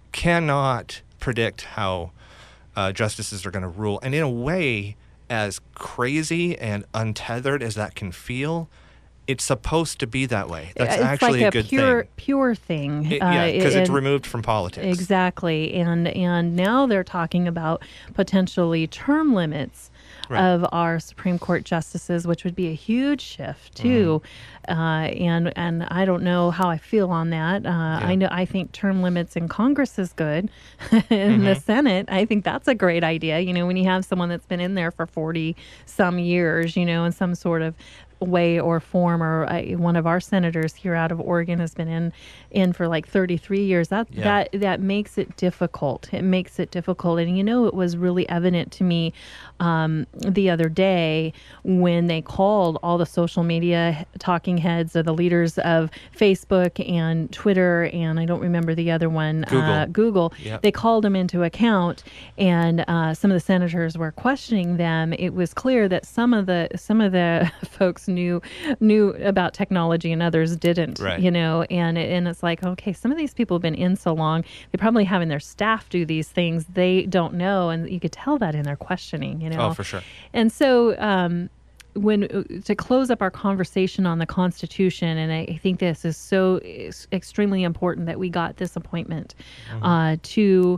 cannot predict how uh, justices are going to rule, and in a way, as crazy and untethered as that can feel, it's supposed to be that way. That's it's actually like a good pure, thing. pure thing. It- yeah, because it's and- removed from politics. Exactly, and and now they're talking about potentially term limits Right. of our Supreme Court justices, which would be a huge shift too. Mm-hmm. Uh, and and I don't know how I feel on that. Uh, I know I think term limits in Congress is good. in Mm-hmm. the Senate, I think that's a great idea. You know, when you have someone that's been in there for forty some years, you know, in some sort of way or form, or uh, one of our senators here out of Oregon has been in in for like thirty-three years. That Yeah. that that makes it difficult. It makes it difficult, and you know, it was really evident to me um, the other day when they called all the social media talking heads, or the leaders of Facebook and Twitter, and I don't remember the other one, Google. Uh, Google. Yep. They called them into account, and uh, some of the senators were questioning them. It was clear that some of the some of the folks knew knew about technology and others didn't. Right. You know, and and it's like, okay, some of these people have been in so long, they're probably having their staff do these things they don't know, and you could tell that in their questioning. You know. Oh, for sure. And so, um, when to close up our conversation on the Constitution, and I, I think this is so is extremely important that we got this appointment uh, to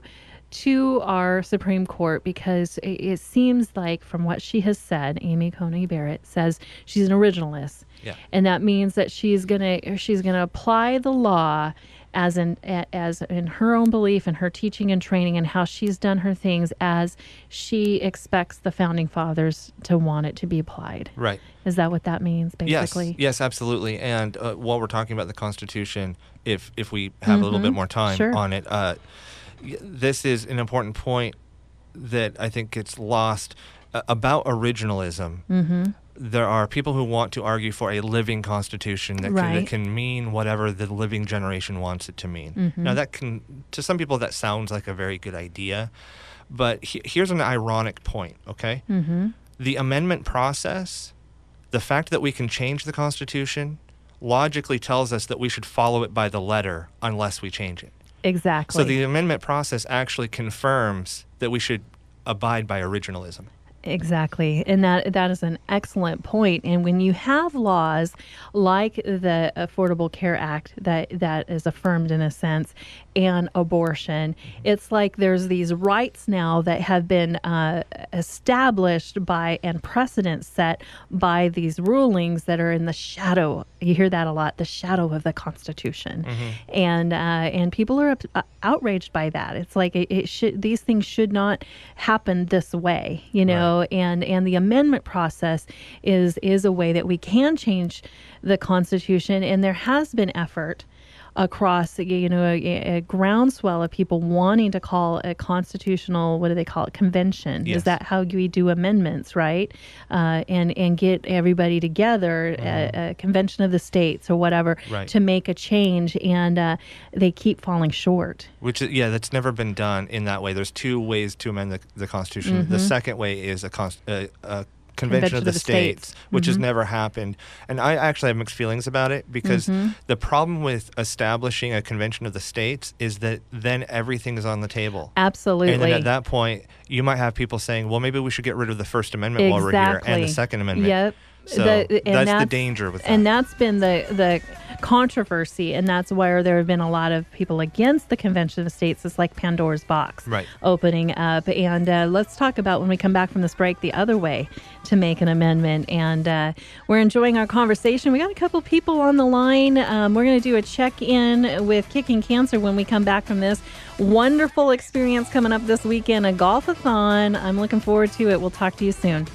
to our Supreme Court, because it, it seems like, from what she has said, Amy Coney Barrett says she's an originalist, Yeah. and that means that she's gonna she's gonna apply the law as in a- as in her own belief and her teaching and training and how she's done her things, as she expects the founding fathers to want it to be applied. Right. Is that what that means, basically? Yes, yes, absolutely. And uh, while we're talking about the Constitution, if if we have a little bit more time Sure. on it, uh, y- this is an important point that I think gets lost uh, about originalism. Mm-hmm. There are people who want to argue for a living Constitution that, can, Right. that can mean whatever the living generation wants it to mean. Mm-hmm. Now, that can, to some people, that sounds like a very good idea. But he, here's an ironic point, okay? Mm-hmm. The amendment process, the fact that we can change the Constitution, logically tells us that we should follow it by the letter unless we change it. Exactly. So the amendment process actually confirms that we should abide by originalism. Exactly. And that that is an excellent point. And when you have laws like the Affordable Care Act that that is affirmed in a sense, and abortion, it's like there's these rights now that have been uh, established by and precedent set by these rulings that are in the shadow. You hear that a lot, the shadow of the Constitution. And uh, and people are up, uh, outraged by that. It's like it, it should these things should not happen this way, you know. And and the amendment process is is a way that we can change the Constitution, and there has been effort across, you know, a, a groundswell of people wanting to call a constitutional, what do they call it, convention? Yes. Is that how we do amendments, right? Uh, and and get everybody together, a, a convention of the states or whatever, Right. to make a change, and uh, they keep falling short. Which, is- yeah, that's never been done in that way. There's two ways to amend the, the Constitution. The second way is a, const, uh, a Convention, of the, States, which has never happened. And I actually have mixed feelings about it, because the problem with establishing a Convention of the States is that then everything is on the table. Absolutely. And then at that point, you might have people saying, well, maybe we should get rid of the First Amendment while we're here, and the Exactly. Second Amendment. Yep. So The- and that's, the danger with that. And that's been the the controversy, and that's where there have been a lot of people against the Convention of the States. It's like Pandora's box Right. opening up. And uh, let's talk about, when we come back from this break, the other way to make an amendment. And uh, we're enjoying our conversation. We got a couple people on the line. Um, we're going to do a check-in with Kicking Cancer when we come back from this wonderful experience coming up this weekend, a golf-a-thon. I'm looking forward to it. We'll talk to you soon.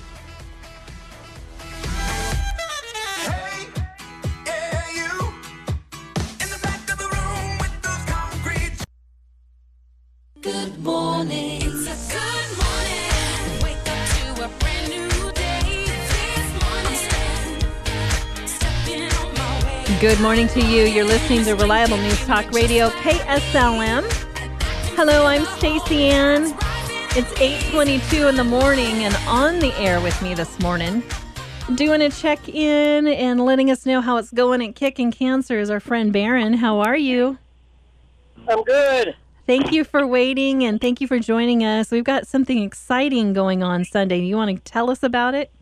Hey, yeah, you in the back of the room with those concrete. Good morning. It's a good morning. Wake up to a brand new day. This morning, stepping on my way. Good morning to you. You're listening to Reliable News Talk Radio, K S L M. Hello, I'm Stacey Ann. It's eight twenty-two in the morning, and on the air with me this morning, doing a check-in and letting us know how it's going at Kicking Cancer is our friend Barron. How are you? I'm good. Thank you for waiting, and thank you for joining us. We've got something exciting going on Sunday. You want to tell us about it?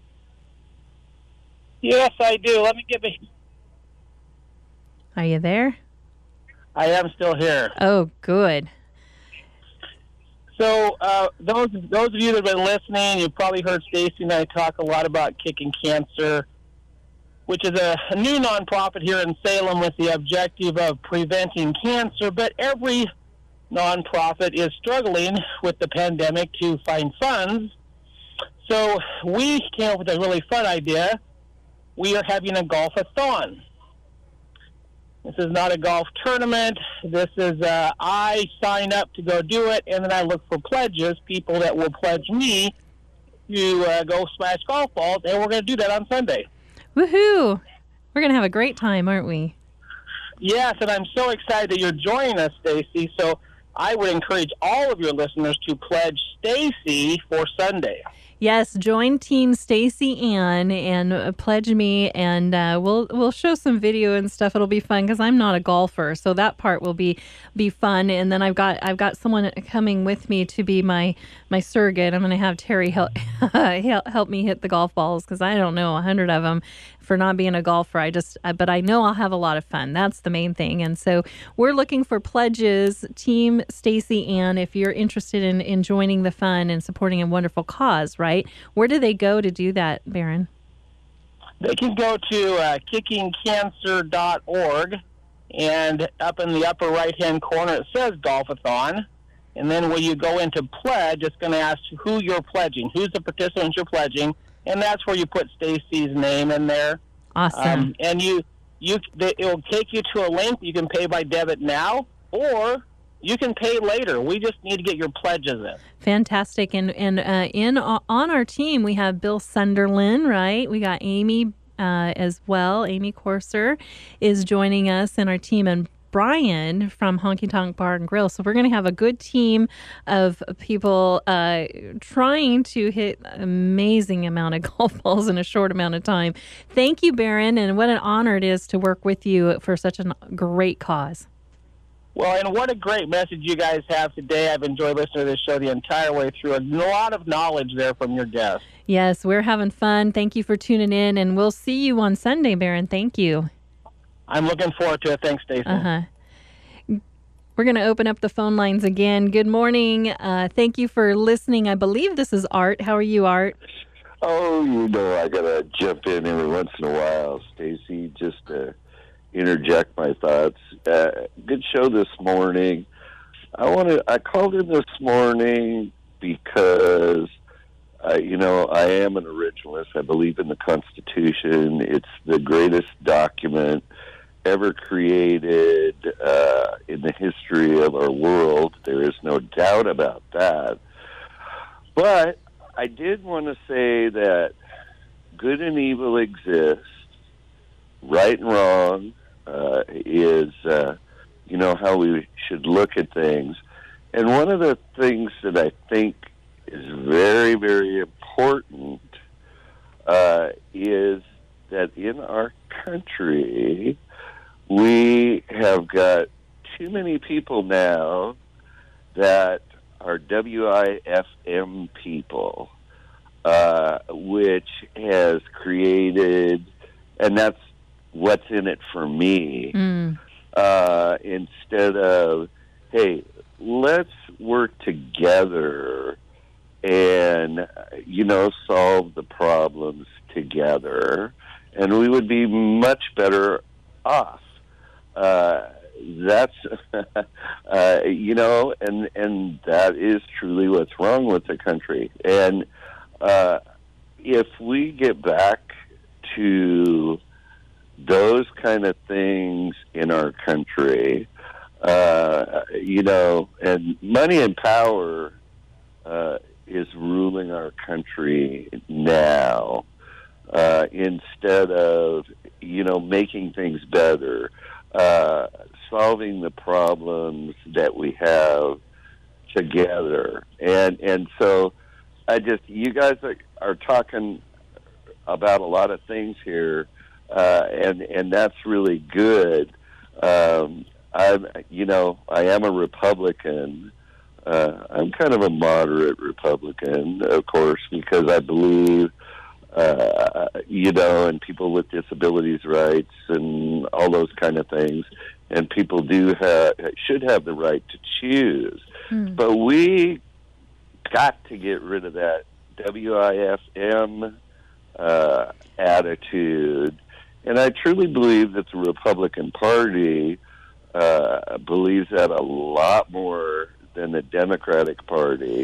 Yes, I do. Let me give a. Are you there? I am still here. Oh, good. So, uh, those those of you that have been listening, you've probably heard Stacy and I talk a lot about Kicking Cancer, which is a, a new nonprofit here in Salem with the objective of preventing cancer. But every nonprofit is struggling with the pandemic to find funds. So we came up with a really fun idea. we are having a golf-a-thon. This is not a golf tournament. This is, uh, I sign up to go do it, and then I look for pledges, people that will pledge me to uh, go smash golf balls, and we're going to do that on Sunday. Woohoo! We're going to have a great time, aren't we? Yes, and I'm so excited that you're joining us, Stacy. So I would encourage all of your listeners to pledge Stacy for Sunday. Yes, join Team Stacy Ann and uh, pledge me, and uh, we'll we'll show some video and stuff. It'll be fun because I'm not a golfer, so that part will be be fun. And then I've got I've got someone coming with me to be my my surrogate. I'm going to have Terry help help help me hit the golf balls because I don't know a hundred of them for not being a golfer. I just I, but I know I'll have a lot of fun. That's the main thing. And so we're looking for pledges, Team Stacy Ann, if you're interested in in joining the fun and supporting a wonderful cause, right? Where do they go to do that, Baron? They can go to uh, kicking cancer dot org, and up in the upper right-hand corner it says Golf-a-thon. And then when you go into pledge, it's going to ask who you're pledging, who's the participant you're pledging, and that's where you put Stacy's name in there. Awesome. Um, and you, you, they, it will take you to a link. You can pay by debit now, or you can pay later. We just need to get your pledges in. Fantastic. And and uh, in uh, on our team, we have Bill Sunderland, right? We got Amy uh, as well. Amy Corser is joining us in our team, and Brian from Honky Tonk Bar and Grill. So we're going to have a good team of people uh, trying to hit an amazing amount of golf balls in a short amount of time. Thank you, Baron, and what an honor it is to work with you for such a great cause. Well, and what a great message you guys have today. I've enjoyed listening to this show the entire way through. A lot of knowledge there from your guests. Yes, we're having fun. Thank you for tuning in, and we'll see you on Sunday, Baron. Thank you. I'm looking forward to it. Thanks, Stacey. Uh-huh. We're going to open up the phone lines again. Good morning. Uh, thank you for listening. I believe this is Art. How are you, Art? Oh, you know, I got to jump in every once in a while, Stacy, just to interject my thoughts. Uh, good show this morning. I wanted, I called in this morning because, uh, you know, I am an originalist. I believe in the Constitution. It's the greatest document ever created uh, in the history of our world. There is no doubt about that. But I did want to say that good and evil exist. Right and wrong uh, is, uh, you know, how we should look at things. And one of the things that I think is very, very important uh, is that in our country, we have got too many people now that are W I F M people, uh, which has created, and that's what's in it for me, Mm. uh, instead of, hey, let's work together and, you know, solve the problems together, and we would be much better off. Uh, that's, uh, you know, and, and that is truly what's wrong with the country. And uh, if we get back to those kind of things in our country, uh, you know, and money and power uh, is ruling our country now, uh, instead of, you know, making things better, uh, solving the problems that we have together. And and so I just, you guys are, are talking about a lot of things here, uh, and, and that's really good. Um, I'm, you know, I am a Republican. Uh, I'm kind of a moderate Republican, of course, because I believe, uh, you know, in people with disabilities rights and all those kind of things. And people do have, should have the right to choose. Mm. But we got to get rid of that W I F M uh, attitude. And I truly believe that the Republican Party uh, believes that a lot more than the Democratic Party.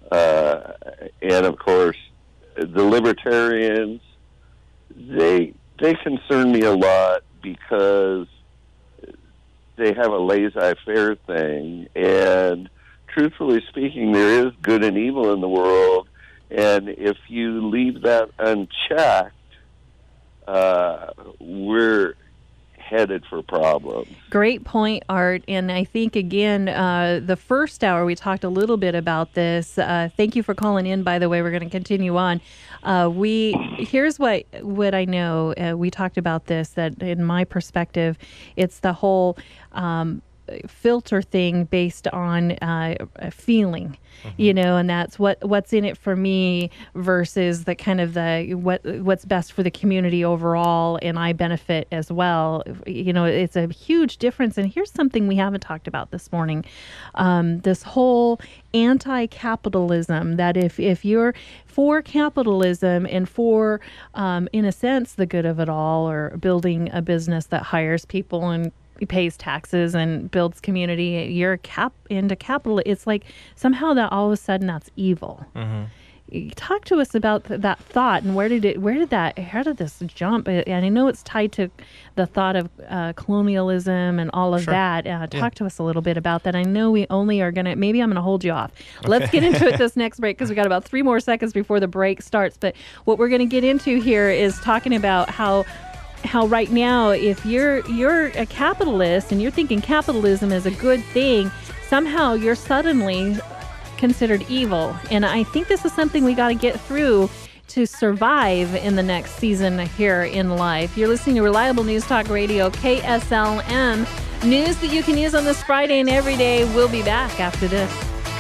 Uh, and, of course, the Libertarians, they they concern me a lot because they have a laissez-faire thing, and truthfully speaking, there is good and evil in the world, and if you leave that unchecked, uh, we're headed for problems. Great point, Art. And I think, again, uh, the first hour we talked a little bit about this. Uh, thank you for calling in, by the way. We're going to continue on. Uh, we Here's what, what I know. Uh, we talked about this, that in my perspective, it's the whole um, filter thing based on uh, a feeling, mm-hmm. you know, and that's what what's in it for me versus the kind of the what what's best for the community overall, and I benefit as well. You know, it's a huge difference. And here's something we haven't talked about this morning: um, this whole anti-capitalism. That if if you're for capitalism and for, um, in a sense, the good of it all, or building a business that hires people and pays taxes and builds community, you're cap into capital. It's like somehow that all of a sudden that's evil. Mm-hmm. Talk to us about th- that thought, and where did it, where did that, how did this jump? And I know it's tied to the thought of uh, colonialism and all of Sure. that. Uh, talk Yeah. to us a little bit about that. I know we only are going to, maybe I'm going to hold you off. Let's get into it this next break, because we got about three more seconds before the break starts. But what we're going to get into here is talking about how how right now, if you're you're a capitalist and you're thinking capitalism is a good thing, somehow you're suddenly considered evil. And I think this is something we got to get through to survive in the next season here in life. You're listening to Reliable News Talk Radio, K S L M. News that you can use on this Friday and every day. We'll be back after this.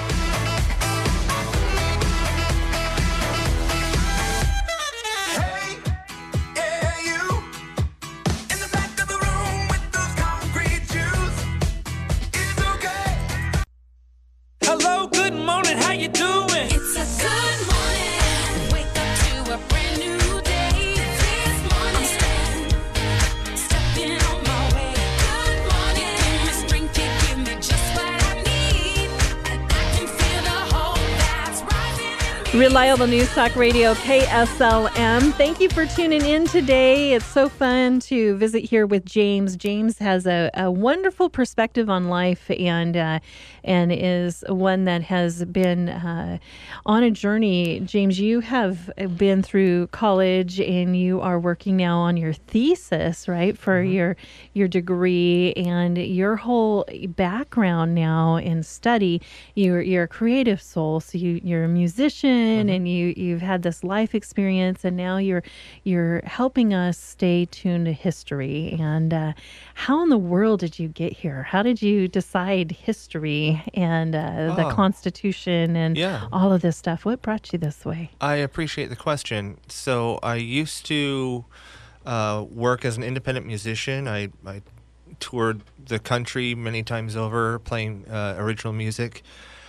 Hey, yeah, you in the back of the room with those concrete shoes. It's okay. Hello, good morning, how you doing? It's a good morning. Wake up to a brand new day. This morning, stepping on my way. Good morning. Give me strength, you give me just what I need, and I can feel the hope that's rising in me. Reliable News Talk Radio, K S L M. Thank you for tuning in today. It's so fun to visit here with James. James has a, a wonderful perspective on life, and uh, and is one that has been uh, on a journey. James, you have been through college, and you are working now on your thesis, right, for Mm-hmm. your your degree, and your whole background now in study. You're you're a creative soul, so you you're a musician, Mm-hmm. and you you've had this life experience, and now you're you're helping us stay tuned to history. And uh, how in the world did you get here? How did you decide history and uh, the Oh. Constitution and Yeah. all of this stuff? What brought you this way? I appreciate the question. So I used to uh, work as an independent musician. I, I toured the country many times over, playing uh, original music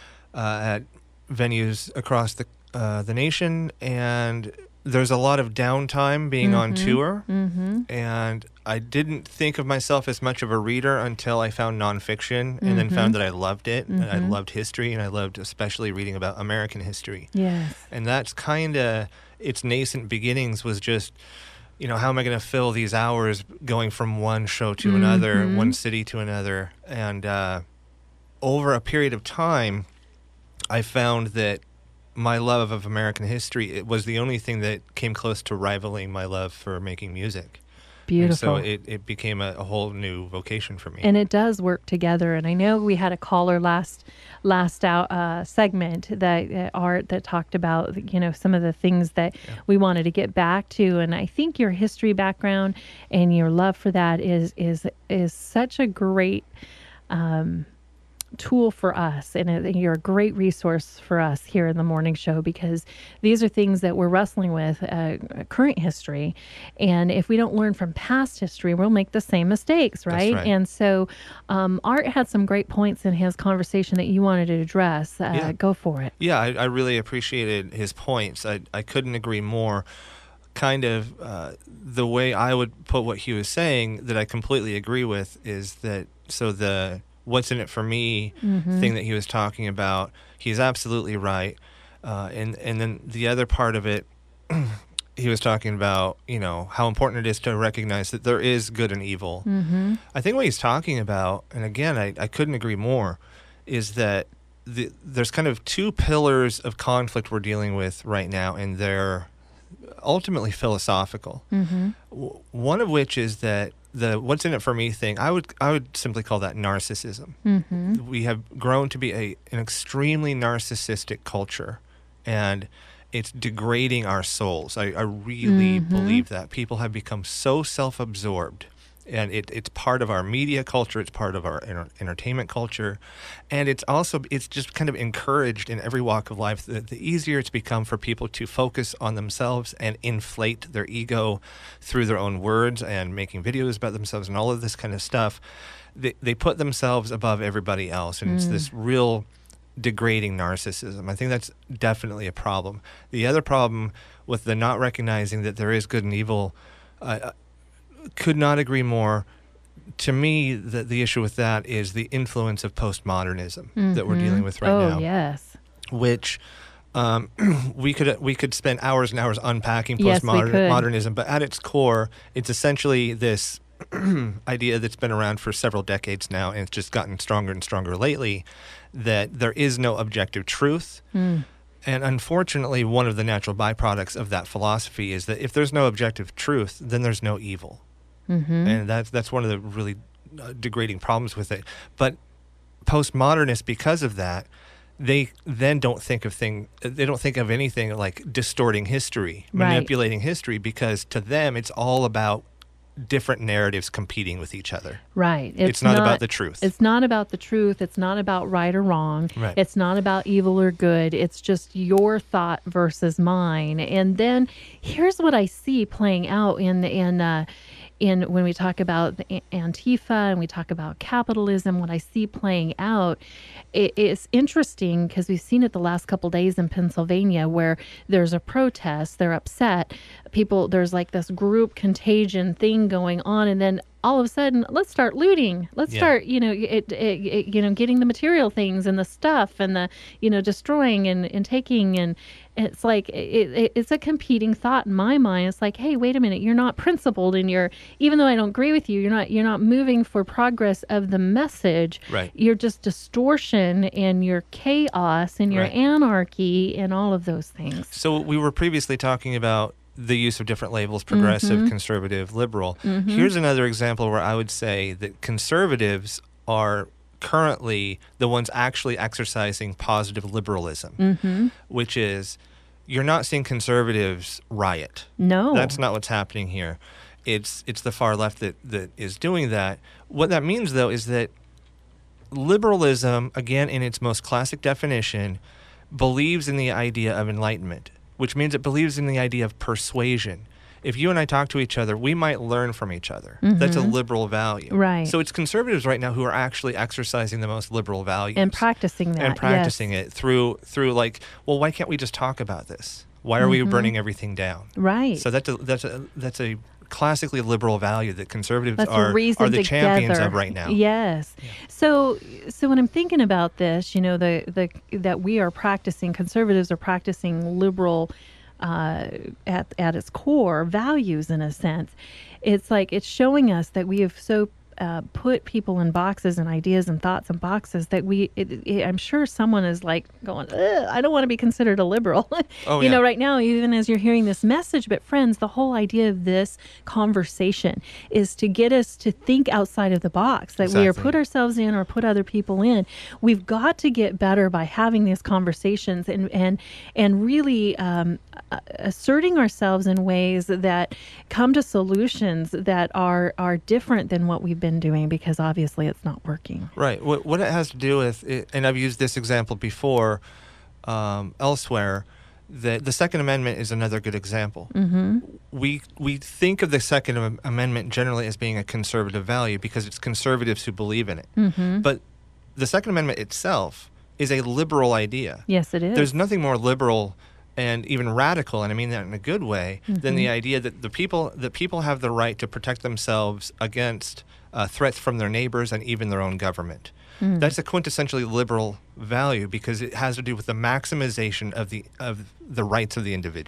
uh, at venues across the uh, the nation. And there's a lot of downtime being on tour. Mm-hmm. And I didn't think of myself as much of a reader until I found nonfiction, and then found that I loved it. And I loved history, and I loved especially reading about American history. Yes. And that's kind of its nascent beginnings, was just, you know, how am I going to fill these hours going from one show to another, one city to another? And uh, over a period of time, I found that my love of American history, it was the only thing that came close to rivaling my love for making music. Beautiful. And so it, it became a, a whole new vocation for me. And it does work together. And I know we had a caller last last out uh, segment that uh, Art that talked about, you know, some of the things that we wanted to get back to. And I think your history background and your love for that is is is such a great um, tool for us, and it, you're a great resource for us here in the morning show, because these are things that we're wrestling with, uh, current history, and if we don't learn from past history, we'll make the same mistakes, right? right. And so um, Art had some great points in his conversation that you wanted to address. Uh, Yeah. Go for it. Yeah, I, I really appreciated his points. I, I couldn't agree more. Kind of uh, the way I would put what he was saying, that I completely agree with, is that so the what's in it for me thing that he was talking about, he's absolutely right. Uh, and, and then the other part of it he was talking about, you know, how important it is to recognize that there is good and evil. Mm-hmm. I think what he's talking about, and again, I, I couldn't agree more, is that the, there's kind of two pillars of conflict we're dealing with right now, and they're ultimately philosophical. Mm-hmm. W- one of which is that the "what's in it for me" thing. I would I would simply call that narcissism. Mm-hmm. We have grown to be a an extremely narcissistic culture, and it's degrading our souls. I, I really Mhm. believe that people have become so self-absorbed, and it, it's part of our media culture. It's part of our enter- entertainment culture, and it's also it's just kind of encouraged in every walk of life. The, the easier it's become for people to focus on themselves and inflate their ego through their own words and making videos about themselves and all of this kind of stuff. They they put themselves above everybody else, and it's this real degrading narcissism. I think that's definitely a problem. The other problem with the not recognizing that there is good and evil, uh, could not agree more. To me, the, the issue with that is the influence of postmodernism that we're dealing with right oh, now, yes. which um, we could we could spend hours and hours unpacking Yes, we could. postmodernism, but at its core, it's essentially this idea that's been around for several decades now, and it's just gotten stronger and stronger lately, that there is no objective truth. Mm. And unfortunately, one of the natural byproducts of that philosophy is that if there's no objective truth, then there's no evil. Mm-hmm. And that's that's one of the really uh, degrading problems with it. But postmodernists, because of that, they then don't think of thing. They don't think of anything like distorting history, Right. manipulating history, because to them it's all about different narratives competing with each other. Right. It's, not, about the truth. It's not about the truth. It's not about right or wrong. Right. It's not about evil or good. It's just your thought versus mine. And then here's what I see playing out in in uh, in when we talk about the A- Antifa and we talk about capitalism. What I see playing out, it, it's interesting because we've seen it the last couple days in Pennsylvania, where there's a protest. They're upset. People, there's like this group contagion thing going on, and then all of a sudden, let's start looting. Let's Yeah. start, you know, it, it, it, you know, getting the material things and the stuff and the, you know, destroying and, and taking. And it's like, it, it, it's a competing thought in my mind. It's like, hey, wait a minute. You're not principled in your, even though I don't agree with you, you're not, you're not moving for progress of the message. Right. You're just distortion and your chaos and your Right. anarchy and all of those things. So we were previously talking about the use of different labels: progressive, Mm-hmm. conservative, liberal. Here's another example where I would say that conservatives are currently the ones actually exercising positive liberalism, Mm-hmm. which is you're not seeing conservatives riot. No. That's not what's happening here. It's it's the far left that, that is doing that. What that means, though, is that liberalism, again, in its most classic definition, believes in the idea of enlightenment, which means it believes in the idea of persuasion. If you and I talk to each other, we might learn from each other. That's a liberal value. Right. So it's conservatives right now who are actually exercising the most liberal values. And practicing that. And practicing yes. it through, through like, well, why can't we just talk about this? Why are we burning everything down? Right. So that's a, that's a, that's a classically liberal value that conservatives That's are, a reason are the champions together. of right now. Yes. So, so when I'm thinking about this, you know, the the that we are practicing, conservatives are practicing liberal, uh, at at its core values in a sense. It's like it's showing us that we have so. Uh, put people in boxes and ideas and thoughts in boxes that we, it, it, I'm sure someone is like going, "Ugh, I don't want to be considered a liberal." Oh, you yeah. know, right now, even as you're hearing this message, but friends, the whole idea of this conversation is to get us to think outside of the box that we are Exactly. put ourselves in or put other people in. We've got to get better by having these conversations and, and, and really um, uh, asserting ourselves in ways that come to solutions that are, are different than what we've been doing, because obviously it's not working. Right. What, what it has to do with, it, and I've used this example before um, elsewhere, the, the Second Amendment is another good example. Mm-hmm. We we think of the Second Am- Amendment generally as being a conservative value because it's conservatives who believe in it. Mm-hmm. But the Second Amendment itself is a liberal idea. Yes, it is. There's nothing more liberal and even radical, and I mean that in a good way, than the idea that the people that people have the right to protect themselves against uh, threats from their neighbors and even their own government. That's a quintessentially liberal value because it has to do with the maximization of the of the rights of the individual.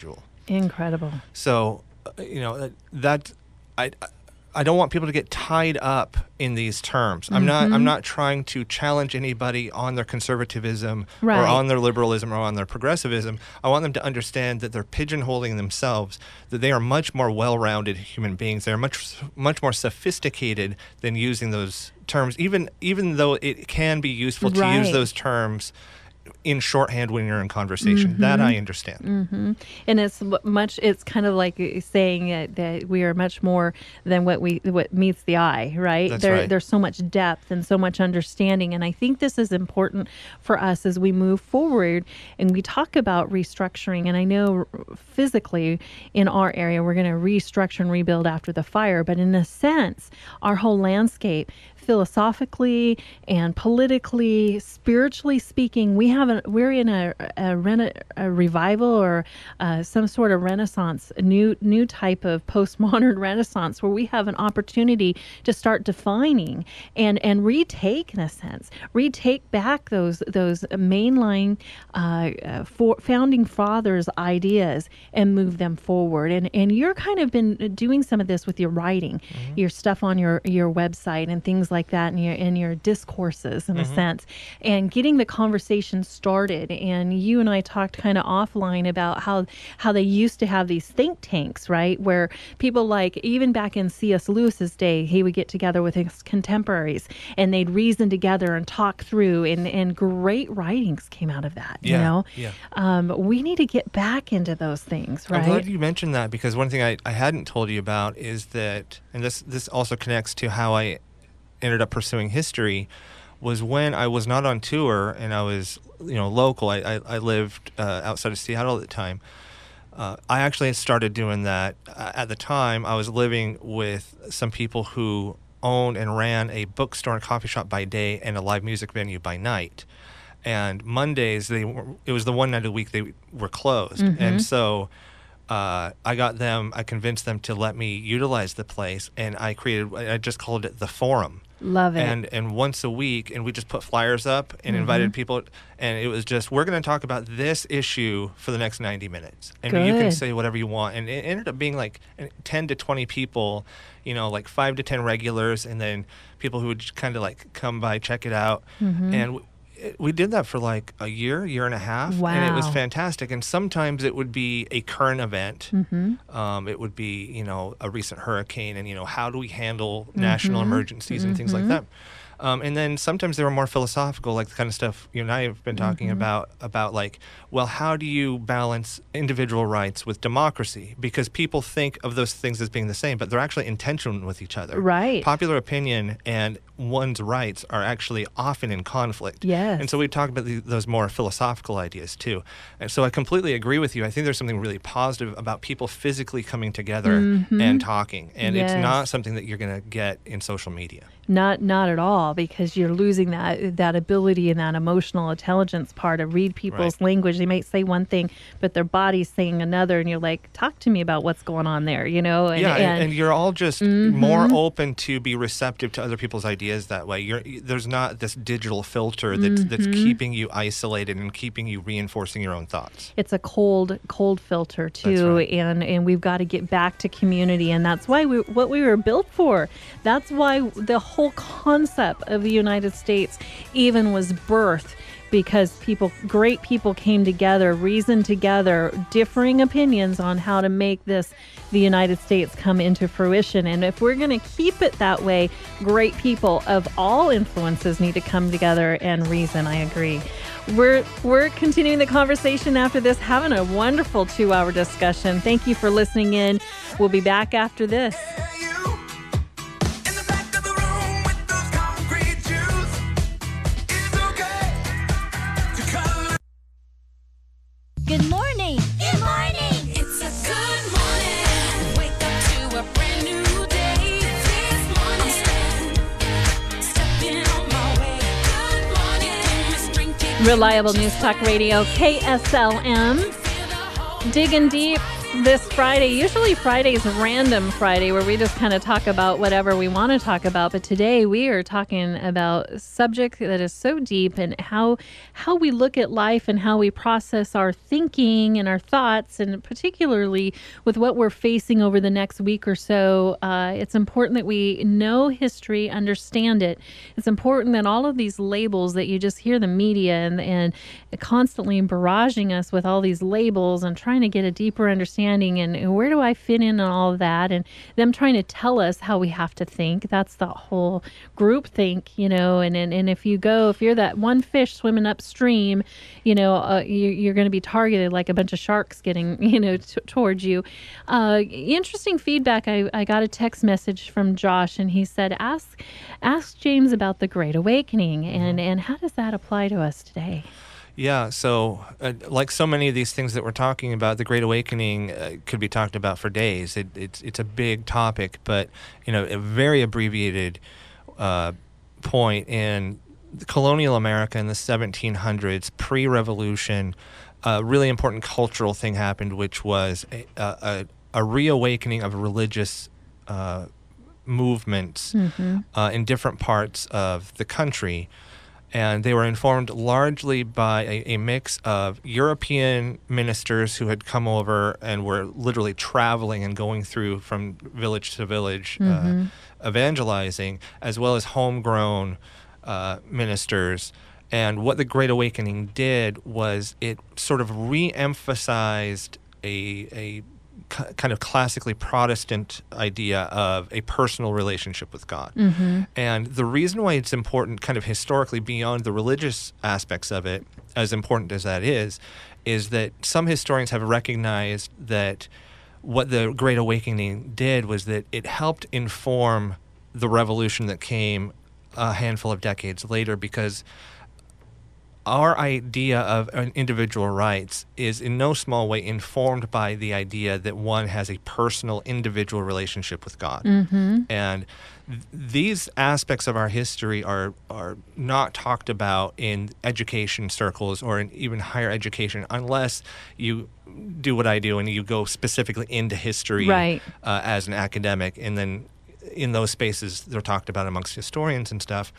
Incredible. So, uh, you know, that, that I I don't want people to get tied up in these terms. I'm not Mm-hmm. I'm not trying to challenge anybody on their conservatism Right. or on their liberalism or on their progressivism. I want them to understand that they're pigeonholing themselves, that they are much more well-rounded human beings. They're much much more sophisticated than using those terms, even even though it can be useful to use Right. those terms in shorthand when you're in conversation. That I understand. Mm-hmm. And it's w- much. It's kind of like saying that, that we are much more than what we what meets the eye, right? That's there, right. There's so much depth and so much understanding, and I think this is important for us as we move forward and we talk about restructuring. And I know physically in our area we're going to restructure and rebuild after the fire, but in a sense, our whole landscape, philosophically and politically, spiritually speaking, we have a, we're in a a, rena, a revival or uh, some sort of renaissance, a new new type of postmodern renaissance where we have an opportunity to start defining and and retake, in a sense, retake back those those mainline uh, uh, for founding fathers' ideas and move them forward. And and you're kind of been doing some of this with your writing, your stuff on your your website and things like that, in your in your discourses, in a sense, and getting the conversation started. And you and I talked kind of offline about how how they used to have these think tanks, right, where people, like even back in C S Lewis's day, he would get together with his contemporaries and they'd reason together and talk through, and and great writings came out of that. You Yeah, know, yeah. um, we need to get back into those things, right? I'm glad you mentioned that, because one thing I, I hadn't told you about is that, and this this also connects to how I ended up pursuing history, was when I was not on tour and I was, you know, local. I I, I lived uh, outside of Seattle at the time. Uh, I actually had started doing that. Uh, at the time, I was living with some people who owned and ran a bookstore and coffee shop by day and a live music venue by night. And Mondays, they were, it was the one night a week they were closed. And so uh, I got them, I convinced them to let me utilize the place, and I created, I just called it the Forum. Love it. And and once a week, and we just put flyers up and invited people, and it was just, we're going to talk about this issue for the next ninety minutes, and you can Good. say whatever you want. And it ended up being like ten to twenty people, you know, like five to ten regulars, and then people who would kind of like come by, check it out, Mm-hmm. and we, it, we did that for like a year, year and a half, and it was Wow. fantastic. And sometimes it would be a current event. Mm-hmm. Um, it would be, you know, a recent hurricane, and, you know, how do we handle national emergencies and things like that. Um, and then sometimes they were more philosophical, like the kind of stuff you and I have been talking about, about like, well, how do you balance individual rights with democracy? Because people think of those things as being the same, but they're actually in tension with each other. Right. Popular opinion and one's rights are actually often in conflict. Yes. And so we talk about the, those more philosophical ideas too. And so I completely agree with you. I think there's something really positive about people physically coming together and talking. And it's Yes. not something that you're going to get in social media. Not not at all, because you're losing that that ability and that emotional intelligence part to read people's Right. language. They might say one thing, but their body's saying another, and you're like, talk to me about what's going on there, you know? And, yeah, and, and and you're all just more open to be receptive to other people's ideas that way. You're there's not this digital filter that's that's keeping you isolated and keeping you reinforcing your own thoughts. it's a cold cold filter too, right. and and we've got to get back to community, and that's why we what we were built for. That's why the whole concept of the United States even was birthed, because people, great people came together, reasoned together, differing opinions on how to make this, the United States, come into fruition. And if we're going to keep it that way, great people of all influences need to come together and reason. I agree. We're we're continuing the conversation after this, having a wonderful two-hour discussion. Thank you for listening in. We'll be back after this. You in the back of the room with those concrete shoes. It's okay to color. Good morning. Good morning. It's a good morning. Wake up to a brand new day. This morning, stepping on my way. Good morning. Miss Drink it. Reliable News Talk Radio, K S L M. Digging deep this Friday. Usually Friday is a random Friday where we just kind of talk about whatever we want to talk about. But today we are talking about a subject that is so deep and how how we look at life and how we process our thinking and our thoughts, and particularly with what we're facing over the next week or so. Uh, it's important that we know history, understand it. It's important that all of these labels that you just hear the media and, and constantly barraging us with all these labels and trying to get a deeper understanding and where do I fit in on all of that, and them trying to tell us how we have to think. That's the whole group think, you know, and, and, and if you go, if you're that one fish swimming upstream, you know, uh, you, you're going to be targeted like a bunch of sharks getting, you know, t- towards you. Uh, interesting feedback. I, I got a text message from Josh, and he said, ask, ask James about the Great Awakening, and, and how does that apply to us today? Yeah, so uh, like so many of these things that we're talking about, the Great Awakening uh, could be talked about for days. It, it's it's a big topic, but you know, a very abbreviated uh, point in colonial America in the seventeen hundreds, pre-revolution. A really important cultural thing happened, which was a a, a reawakening of religious uh, movements Mm-hmm. uh, in different parts of the country. And they were informed largely by a, a mix of European ministers who had come over and were literally traveling and going through from village to village, Mm-hmm. uh, evangelizing, as well as homegrown uh, ministers. And what the Great Awakening did was it sort of re-emphasized a, a k- kind of classically Protestant idea of a personal relationship with God. Mm-hmm. And the reason why it's important, kind of historically, beyond the religious aspects of it, as important as that is, is that some historians have recognized that what the Great Awakening did was that it helped inform the revolution that came a handful of decades later, because our idea of individual rights is in no small way informed by the idea that one has a personal, individual relationship with God. Mm-hmm. And th- these aspects of our history are are not talked about in education circles or in even higher education unless you do what I do and you go specifically into history Right. uh, as an academic. And then in those spaces, they're talked about amongst historians and stuff.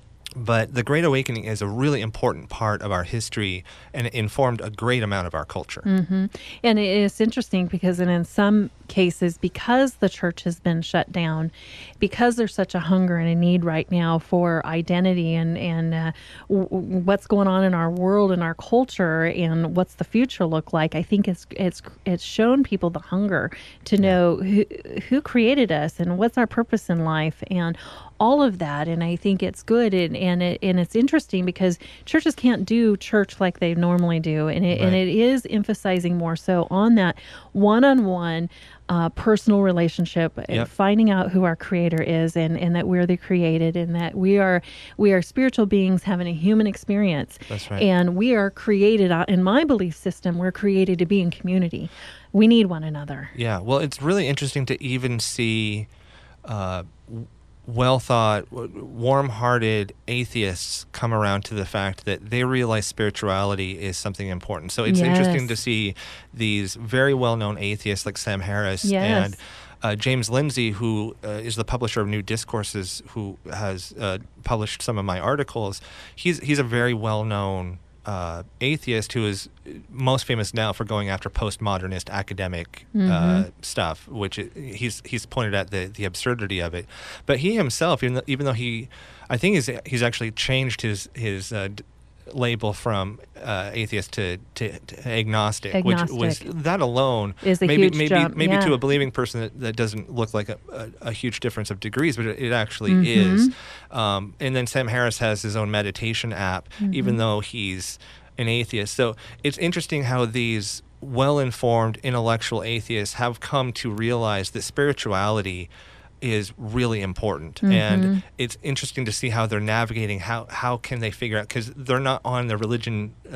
But the Great Awakening is a really important part of our history, and it informed a great amount of our culture. Mm-hmm. And it is interesting because and in some cases, because the church has been shut down, because there's such a hunger and a need right now for identity and, and uh, w- w- what's going on in our world and our culture and what's the future look like, I think it's it's it's shown people the hunger to know who, who created us and what's our purpose in life and all of that. And I think it's good, and and, it, and it's interesting because churches can't do church like they normally do, and it, and Right. it is emphasizing more so on that one-on-one uh, personal relationship and Yep. finding out who our creator is, and, and that we're the created, and that we are we are spiritual beings having a human experience. That's right. And we are created, uh, in my belief system, we're created to be in community. We need one another. Yeah, well, it's really interesting to even see uh, w- well-thought, w- warm-hearted atheists come around to the fact that they realize spirituality is something important. So it's interesting Yes. to see these very well-known atheists like Sam Harris Yes. and uh, James Lindsay, who uh, is the publisher of New Discourses, who has uh, published some of my articles. He's he's a very well-known uh, atheist who is most famous now for going after postmodernist academic uh, stuff, which it, he's he's pointed at the, the absurdity of it. But he himself, even though, even though he, I think he's he's actually changed his his uh, d- label from uh, atheist to, to, to agnostic, Agnostic. which was that alone Is a maybe huge maybe jump, maybe yeah. to a believing person that, that doesn't look like a, a, a huge difference of degrees, but it, it actually Mhm. is. Um, and then Sam Harris has his own meditation app, even though he's an atheist. So it's interesting how these well-informed intellectual atheists have come to realize that spirituality is really important. And it's interesting to see how they're navigating how how can they figure out, because they're not on the religion uh,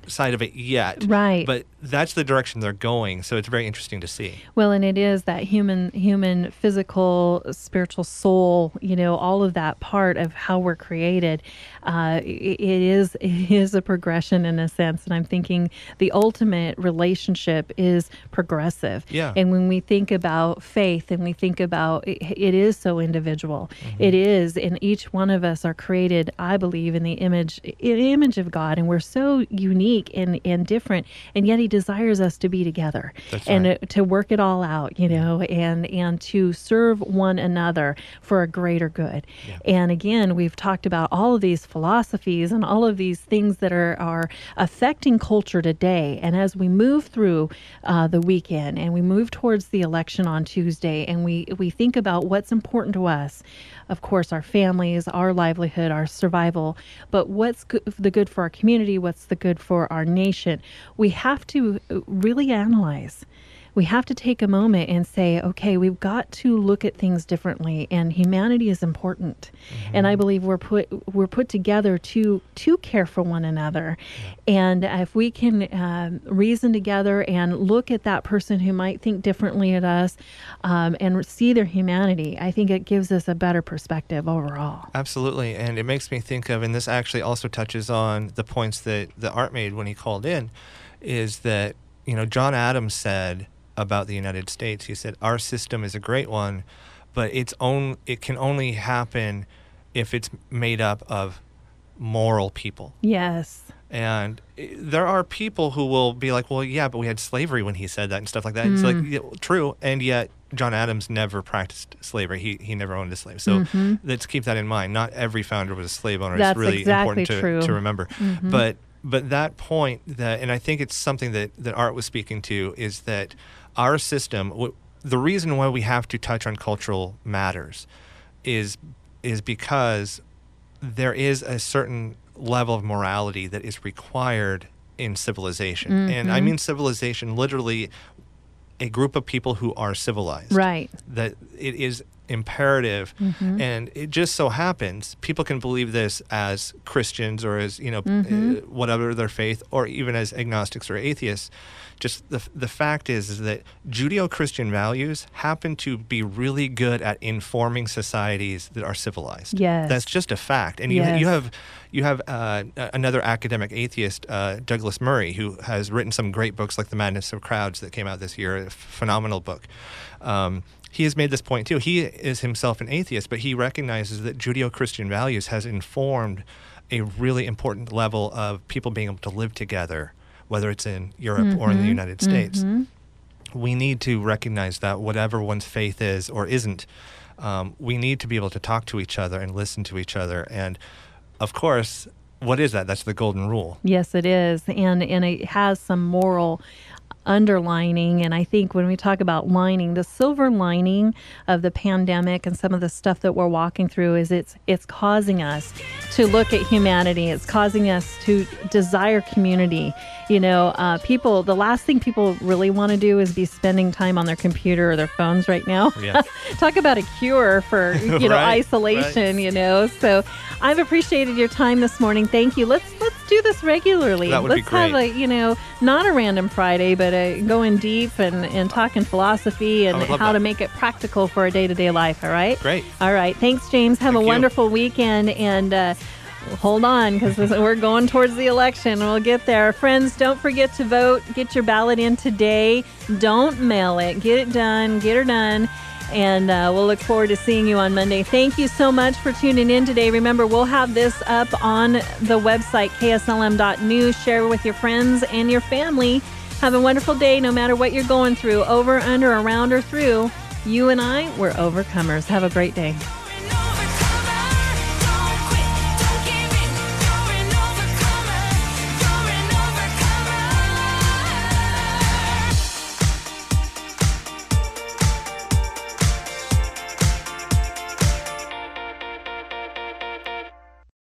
side of it yet. Right. But that's the direction they're going. So it's very interesting to see. Well, and it is that human, human, physical, spiritual soul, you know, all of that part of how we're created. Uh, it, it is, it is a progression in a sense. And I'm thinking the ultimate relationship is progressive. Yeah. And when we think about faith and we think about it, it is so individual. It is, and each one of us are created, I believe, in the image, in the image of God. And we're so unique and, and different. And yet he desires us to be together. That's and right. uh, to work it all out, you know, and and to serve one another for a greater good. And again, we've talked about all of these philosophies and all of these things that are are affecting culture today. And as we move through uh, the weekend and we move towards the election on Tuesday, and we we think about what's important to us, of course, our families, our livelihood, our survival, but what's good, the good for our community, what's the good for our nation, we have to really analyze. We have to take a moment and say, okay, we've got to look at things differently, and humanity is important. And I believe we're put we're put together to to care for one another. And if we can um, reason together and look at that person who might think differently at us, um, and see their humanity, I think it gives us a better perspective overall. Absolutely. And it makes me think of, and this actually also touches on the points that, that Art made when he called in, is that, you know, John Adams said about the United States, he said, our system is a great one, but it's own, it can only happen if it's made up of moral people. Yes. And i- there are people who will be like, well, yeah, but we had slavery when he said that and stuff like that. It's like, yeah, true. And yet John Adams never practiced slavery. He he never owned a slave. So let's keep that in mind. Not every founder was a slave owner. That's it's really exactly important to, true. to remember. But but that point that, and I think it's something that, that Art was speaking to, is that our system, w- the reason why we have to touch on cultural matters is is because there is a certain level of morality that is required in civilization. And I mean civilization, literally a group of people who are civilized. Right. That it is imperative. And it just so happens, people can believe this as Christians or as, you know, uh, whatever their faith, or even as agnostics or atheists. Just the the fact is, is that Judeo-Christian values happen to be really good at informing societies that are civilized. Yes. That's just a fact. And you Yes. you have you have uh, a- another academic atheist, uh, Douglas Murray, who has written some great books like The Madness of Crowds that came out this year, a phenomenal book. Um, he has made this point too. He is himself an atheist, but he recognizes that Judeo-Christian values has informed a really important level of people being able to live together, whether it's in Europe or in the United States. We need to recognize that whatever one's faith is or isn't, um, we need to be able to talk to each other and listen to each other. And of course, what is that? That's the golden rule. Yes, it is. And and it has some moral underlining. And I think when we talk about lining, the silver lining of the pandemic and some of the stuff that we're walking through is it's it's causing us to look at humanity. It's causing us to desire community. You know, uh, people, the last thing people really want to do is be spending time on their computer or their phones right now. Yeah. Talk about a cure for, you know, Right, isolation, right. you know. So I've appreciated your time this morning. Thank you. Let's let's do this regularly. That would be let's have great. a, you know, not a random Friday, but a going deep and, and talking philosophy and I would love how to that. make it practical for a day-to-day life, all right? Great. All right. Thanks, James. Have Thank a you. wonderful weekend, and uh, hold on, because we're going towards the election. We'll get there. Friends, don't forget to vote. Get your ballot in today. Don't mail it. Get it done. Get her done. And uh, we'll look forward to seeing you on Monday. Thank you so much for tuning in today. Remember, we'll have this up on the website, K S L M dot news. Share it with your friends and your family. Have a wonderful day, no matter what you're going through, over, under, around, or through. You and I, we're overcomers. Have a great day.